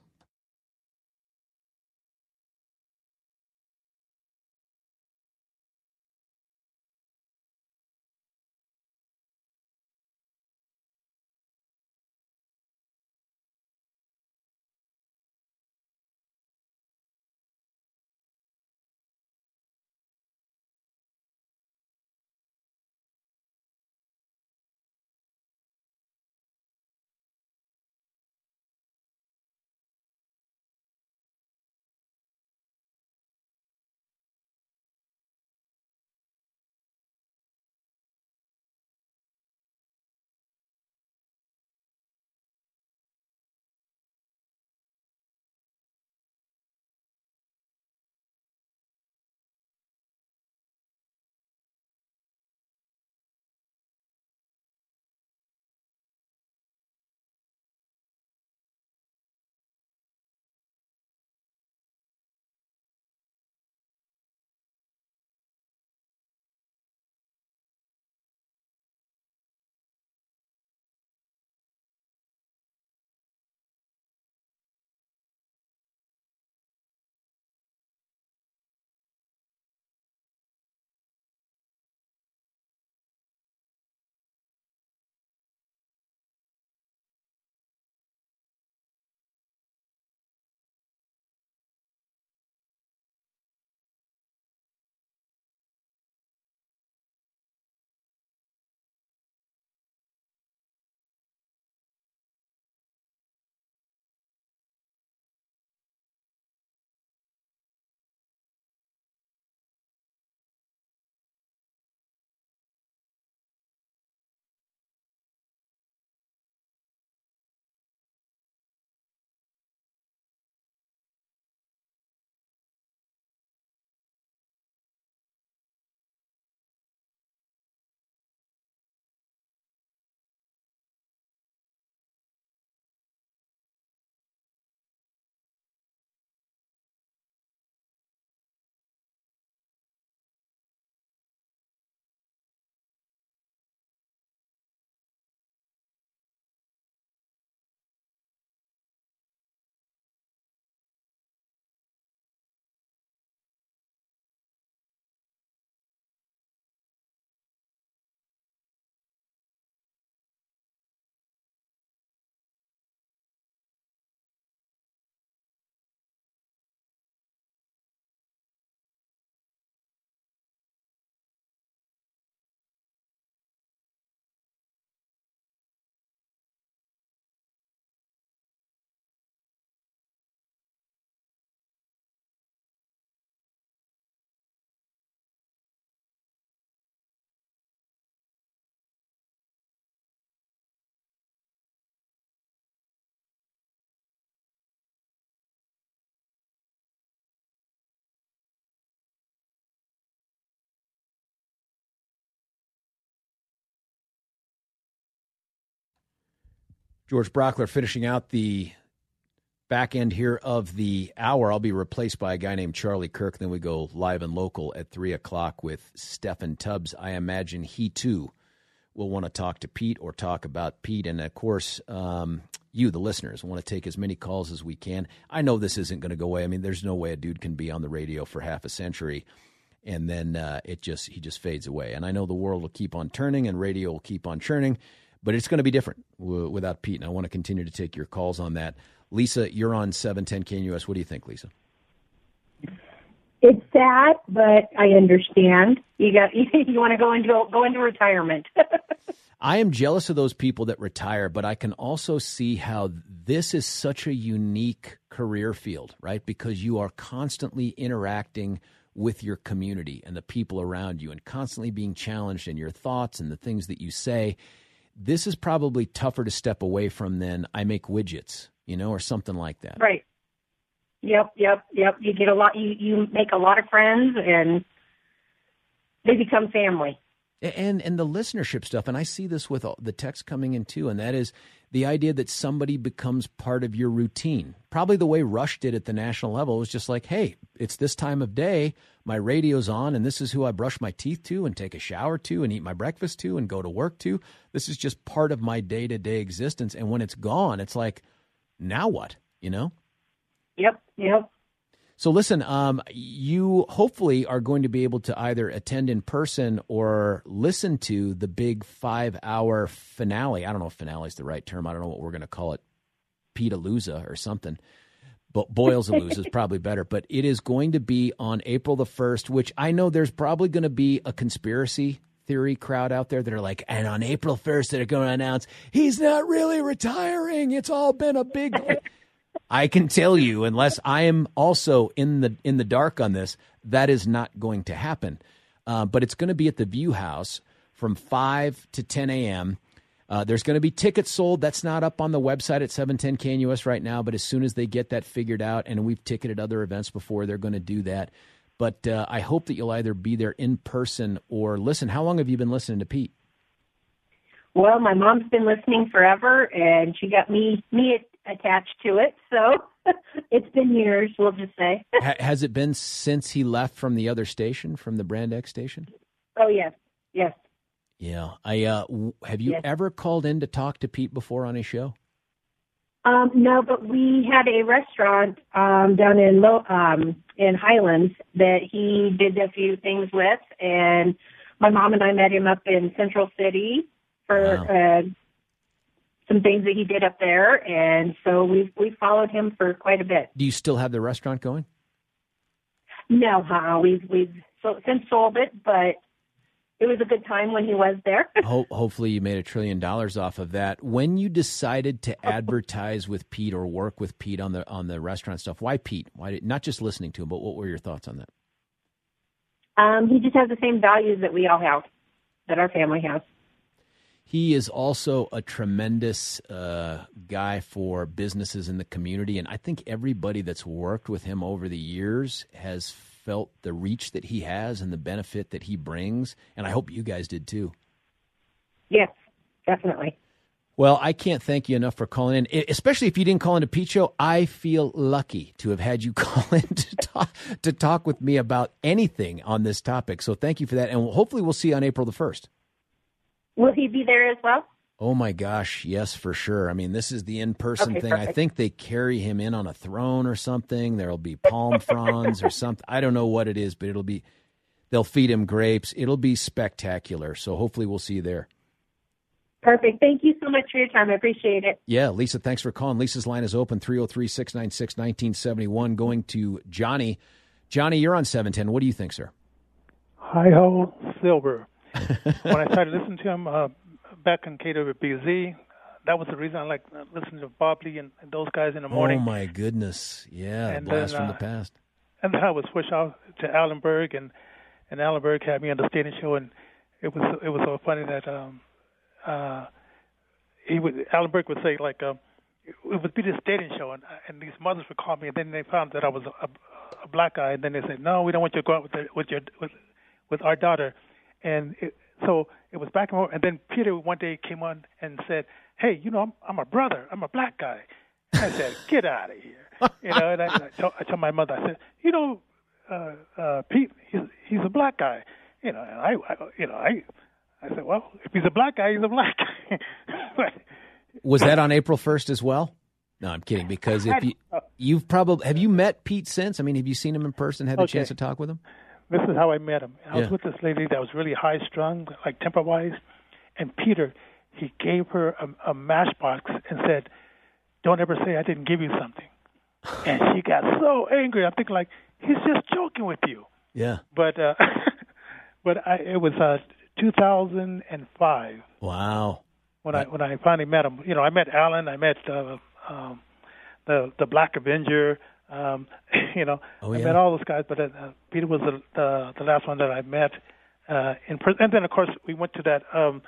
George Brockler finishing out the back end here of the hour. I'll be replaced by a guy named Charlie Kirk. Then we go live and local at three o'clock with Stephen Tubbs. I imagine he, too, will want to talk to Pete or talk about Pete. And, of course, um, you, the listeners, want to take as many calls as we can. I know this isn't going to go away. I mean, there's no way a dude can be on the radio for half a century and then uh, it just he just fades away. And I know the world will keep on turning and radio will keep on churning, but it's going to be different w- without Pete. And I want to continue to take your calls on that. Lisa, you're on seven ten K N U S. What do you think, Lisa? It's sad, but I understand. You got you want to go into go into retirement. I am jealous of those people that retire, but I can also see how this is such a unique career field, right? Because you are constantly interacting with your community and the people around you and constantly being challenged in your thoughts and the things that you say. This is probably tougher to step away from than I make widgets, you know, or something like that. Right. Yep, yep, yep. You get a lot, you, you make a lot of friends and they become family. And and the listenership stuff, and I see this with all the text coming in too, and that is the idea that somebody becomes part of your routine. Probably the way Rush did at the national level was just like, hey, it's this time of day, my radio's on, and this is who I brush my teeth to and take a shower to and eat my breakfast to and go to work to. This is just part of my day-to-day existence, and when it's gone, it's like, now what, you know? Yep, yep. So listen, um, you hopefully are going to be able to either attend in person or listen to the big five-hour finale. I don't know if finale is the right term. I don't know what we're going to call it, Pete-a-looza or something. But Boils-a-looza is probably better. But it is going to be on April the first, which I know there's probably going to be a conspiracy theory crowd out there that are like, and on April first they're going to announce he's not really retiring. It's all been a big... I can tell you, unless I am also in the in the dark on this, that is not going to happen. Uh, but it's going to be at the View House from five to ten a.m. Uh, there's going to be tickets sold. That's not up on the website at seven ten K N U S right now, but as soon as they get that figured out, and we've ticketed other events before, they're going to do that. But uh, I hope that you'll either be there in person or listen. How long have you been listening to Pete? Well, my mom's been listening forever, and she got me me attached to it, so it's been years, we'll just say. ha- has it been since he left from the other station, from the Brand X station? Oh, yes, yes. Yeah. I uh, w- have you yes. ever called in to talk to Pete before on his show? Um, no, but we had a restaurant um, down in Low, um, in Highlands that he did a few things with, and my mom and I met him up in Central City for wow. uh, some things that he did up there, and so we've we followed him for quite a bit. Do you still have the restaurant going? No, huh? We've we've so, since sold it, but it was a good time when he was there. Ho- hopefully, you made a trillion dollars off of that. When you decided to advertise with Pete or work with Pete on the on the restaurant stuff, why Pete? Why did, not just listening to him, but what were your thoughts on that? Um, he just has the same values that we all have, that our family has. He is also a tremendous uh, guy for businesses in the community, and I think everybody that's worked with him over the years has felt the reach that he has and the benefit that he brings, and I hope you guys did too. Yes, definitely. Well, I can't thank you enough for calling in, especially if you didn't call into Pete Show. I feel lucky to have had you call in to talk, to talk with me about anything on this topic, so thank you for that, and hopefully we'll see you on April the first. Will he be there as well? Oh, my gosh. Yes, for sure. I mean, this is the in-person okay, thing. perfect. I think they carry him in on a throne or something. There'll be palm fronds or something. I don't know what it is, but it'll be, they'll feed him grapes. It'll be spectacular. So hopefully we'll see you there. Perfect. Thank you so much for your time. I appreciate it. Yeah, Lisa, thanks for calling. Lisa's line is open, three oh three, six nine six, one nine seven one. Going to Johnny. Johnny, you're on seven ten. What do you think, sir? Hi-ho, Silver. When I started listening to him uh, back in K W B Z, that was the reason I like uh, listening to Bob Lee and, and those guys in the morning. Oh, my goodness. Yeah, and blast then, from uh, the past. And then I was switched out to Alan Berg, and, and Alan Berg had me on the Stating Show, and it was it was so funny that um, uh, he would Alan Berg would say, like, uh, it would be the Stating Show, and, and these mothers would call me, and then they found that I was a, a black guy, and then they said, no, we don't want you to go out with, the, with, your, with, with our daughter. And it, so it was back and forth. And then Peter one day came on and said, "Hey, you know, I'm, I'm a brother. I'm a black guy." I said, "Get out of here!" You know, and I, I, told, I told my mother, I said, "You know, uh, uh, Pete, he's he's a black guy." You know, and I, I you know, I, I said, "Well, if he's a black guy, he's a black guy." But, was that on April first as well? No, I'm kidding. Because if you you've probably have you met Pete since? I mean, have you seen him in person? Had the okay. chance to talk with him? This is how I met him. I yeah. was with this lady that was really high strung, like temper wise, and Peter, he gave her a, a matchbox and said, "Don't ever say I didn't give you something." And she got so angry. I'm thinking like, he's just joking with you. Yeah. But uh, but I, it was uh, two thousand five. Wow. When I when I finally met him, you know, I met Alan, I met uh, um, the the Black Avenger, um, you know, oh, I yeah. met all those guys. But uh, Peter was the, the the last one that I met uh, in person. And then of course we went to that. Um,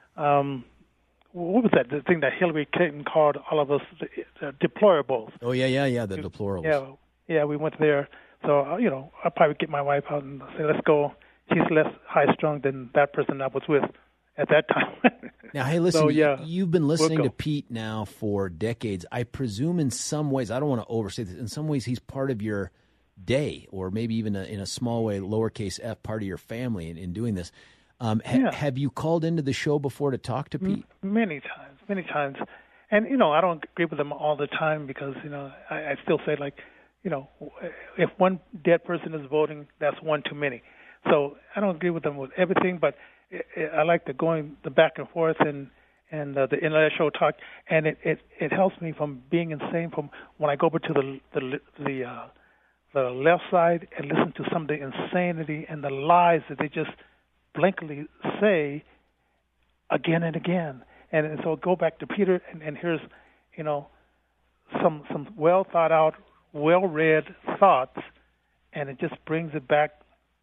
um, what was that? The thing that Hillary Clinton called all of us the, the deplorables. Oh yeah, yeah, yeah, the deplorables. Yeah, yeah, we went there. So uh, you know, I'll probably get my wife out and say, "Let's go." She's less high strung than that person I was with at that time. Now, hey, listen, so, yeah, you've been listening we'll to Pete now for decades. I presume in some ways, I don't want to overstate this, in some ways he's part of your day, or maybe even a, in a small way, lowercase f, part of your family in, in doing this. Um, ha- yeah. Have you called into the show before to talk to Pete? M- many times, many times. And, you know, I don't agree with him all the time because, you know, I, I still say, like, you know, if one dead person is voting, that's one too many. So I don't agree with them with everything, but it, it, I like the going the back and forth and and uh, the intellectual talk, and it, it, it helps me from being insane. From when I go over to the the the, uh, the left side and listen to some of the insanity and the lies that they just blankly say again and again, and, and so go back to Peter, and, and here's you know some some well thought out, well read thoughts, and it just brings it back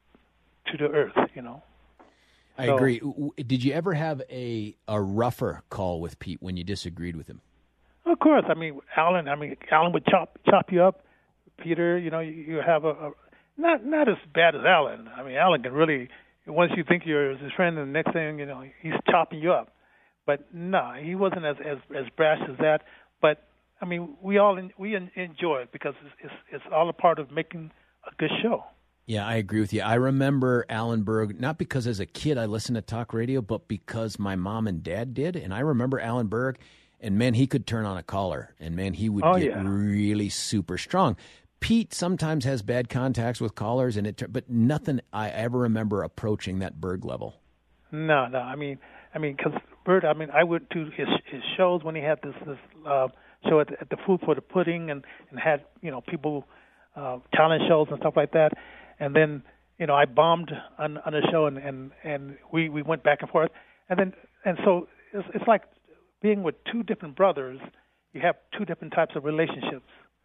to the earth, you know. I so, agree. Did you ever have a, a rougher call with Pete when you disagreed with him? Of course. I mean, Alan. I mean, Alan would chop chop you up. Peter, you know, you, you have a, a not not as bad as Alan. I mean, Alan can really once you think you're his friend, and the next thing you know, he's chopping you up. But no, he wasn't as as, as brash as that. But I mean, we all in, we enjoy it because it's, it's it's all a part of making a good show. Yeah, I agree with you. I remember Alan Berg, not because as a kid I listened to talk radio, but because my mom and dad did. And I remember Alan Berg, and man, he could turn on a caller, and man, he would oh, get yeah. really super strong. Pete sometimes has bad contacts with callers, and it, but nothing I ever remember approaching that Berg level. No, no. I mean, I mean, because Berg, I mean, I went to his his shows when he had this this uh, show at the, at the Food for the Pudding, and and had you know people uh, talent shows and stuff like that. And then, you know, I bombed on, on a show, and, and, and we, we went back and forth. And then, and so it's, it's like being with two different brothers. You have two different types of relationships,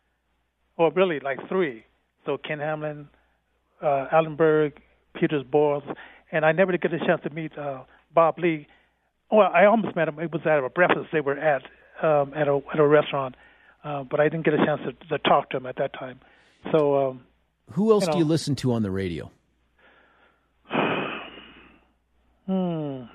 or really like three. So Ken Hamlin, uh, Alan Berg, Peter Boyles, and I never did get a chance to meet uh, Bob Lee. Well, I almost met him. It was at a breakfast they were at um, at a at a restaurant, uh, but I didn't get a chance to, to talk to him at that time. So. Um, Who else you know, do you listen to on the radio? Hmm.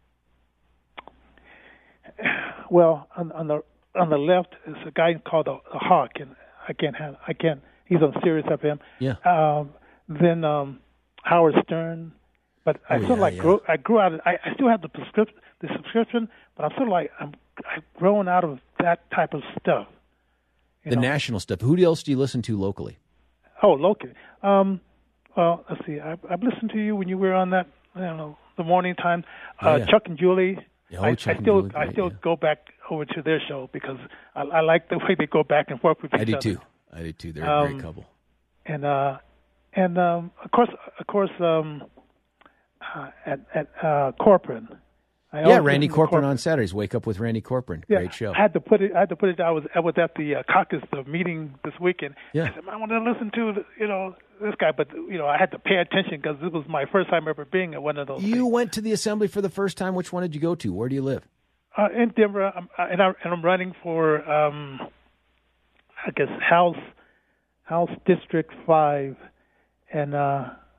Well, on, on the on the left is a guy called a, a Hawk, and I can't have I can't. He's on Sirius F M. Yeah. Um, then um, Howard Stern, but I oh, feel yeah, like yeah. grew, I grew out of. I, I still have the prescription, the subscription, but I feel like I'm I've grown out of that type of stuff. The know? national stuff. Who else do you listen to locally? Oh, locally. Um, well, let's see. I, I've listened to you when you were on that, I don't know, the morning time. Uh, oh, yeah. Chuck and Julie. Oh, I, Chuck I still, and Julie, I still yeah. go back over to their show because I, I like the way they go back and forth with each I do other. too. I do too. They're a um, great couple. And uh, and um, of course, of course, um, uh, at at uh, Corcoran. I Yeah, always Randy listen to Corcoran on Saturdays. Wake up with Randy Corcoran. Yeah, Great show. I had to put it. I had to put it. I was I was at the uh, caucus, the meeting this weekend. Yeah. I said, I want to listen to the, you know this guy, but you know I had to pay attention because this was my first time ever being at one of those. You things. went to the assembly for the first time. Which one did you go to? Where do you live? Uh, in Denver, I'm, uh, and, I, and I'm running for um, I guess House House District Five, and uh,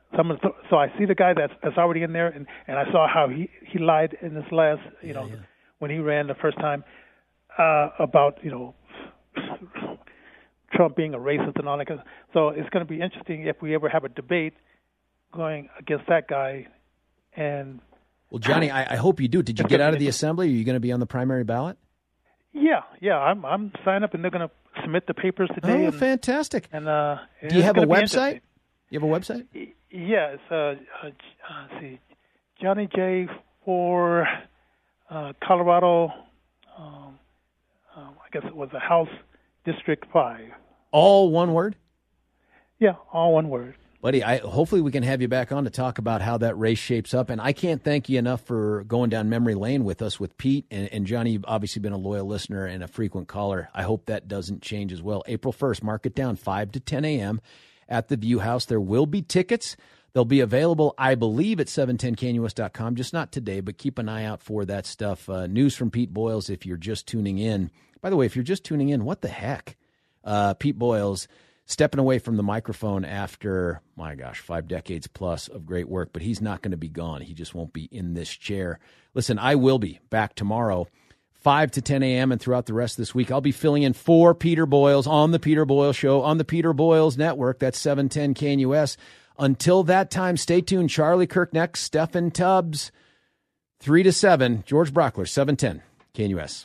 Someone, so I see the guy that's that's already in there, and, and I saw how he, he lied in this last, you know, yeah. when he ran the first time uh, about, you know, Trump being a racist and all that. So it's going to be interesting if we ever have a debate going against that guy. And well, Johnny, I, I hope you do. Did you get out of the assembly? Are you going to be on the primary ballot? Yeah, yeah. I'm I'm signed up, and they're going to submit the papers today. Oh, and, fantastic! And uh, do you have a website? You have a website? Yeah, it's uh, uh, let's see, Johnny J for uh, Colorado. Um, um, I guess it was the House District Five. All one word? Yeah, all one word. Buddy, I, hopefully we can have you back on to talk about how that race shapes up. And I can't thank you enough for going down memory lane with us with Pete. And, and Johnny, you've obviously been a loyal listener and a frequent caller. I hope that doesn't change as well. April first, mark it down, five to ten a.m. at the View House. There will be tickets. They'll be available, I believe, at seven ten K N U S dot com. Just not today, but keep an eye out for that stuff. Uh, news from Pete Boyles if you're just tuning in. By the way, if you're just tuning in, what the heck? Uh, Pete Boyles stepping away from the microphone after, my gosh, five decades plus of great work, but he's not going to be gone. He just won't be in this chair. Listen, I will be back tomorrow, five to ten a.m., and throughout the rest of this week. I'll be filling in for Peter Boyles on The Peter Boyles Show on the Peter Boyles Network. That's seven ten K N U S. Until that time, stay tuned. Charlie Kirk next, Stephen Tubbs, three to seven. George Brockler, seven ten K N U S.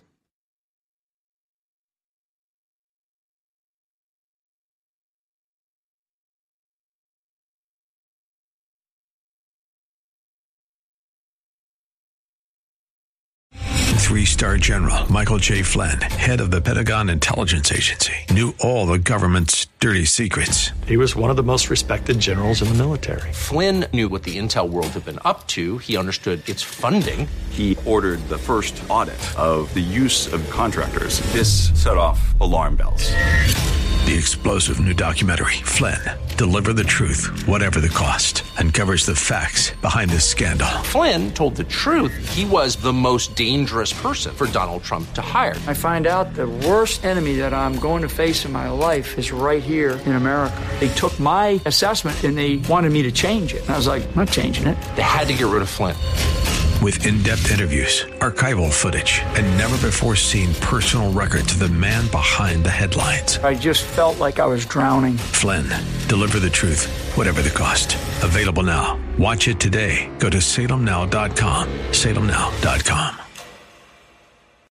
Three-star general Michael J. Flynn, head of the Pentagon Intelligence Agency, knew all the government's dirty secrets. He was one of the most respected generals in the military. Flynn knew what the intel world had been up to. He understood its funding. He ordered the first audit of the use of contractors. This set off alarm bells. The explosive new documentary, Flynn, Deliver the Truth, Whatever the Cost, uncovers the facts behind this scandal. Flynn told the truth. He was the most dangerous person for Donald Trump to hire. I find out the worst enemy that I'm going to face in my life is right here in America. They took my assessment and they wanted me to change it. And I was like, I'm not changing it. They had to get rid of Flynn. With in-depth interviews, archival footage, and never-before-seen personal records of the man behind the headlines. I just felt like I was drowning. Flynn, Deliver the Truth, Whatever the Cost. Available now. Watch it today. Go to Salem Now dot com. Salem Now dot com.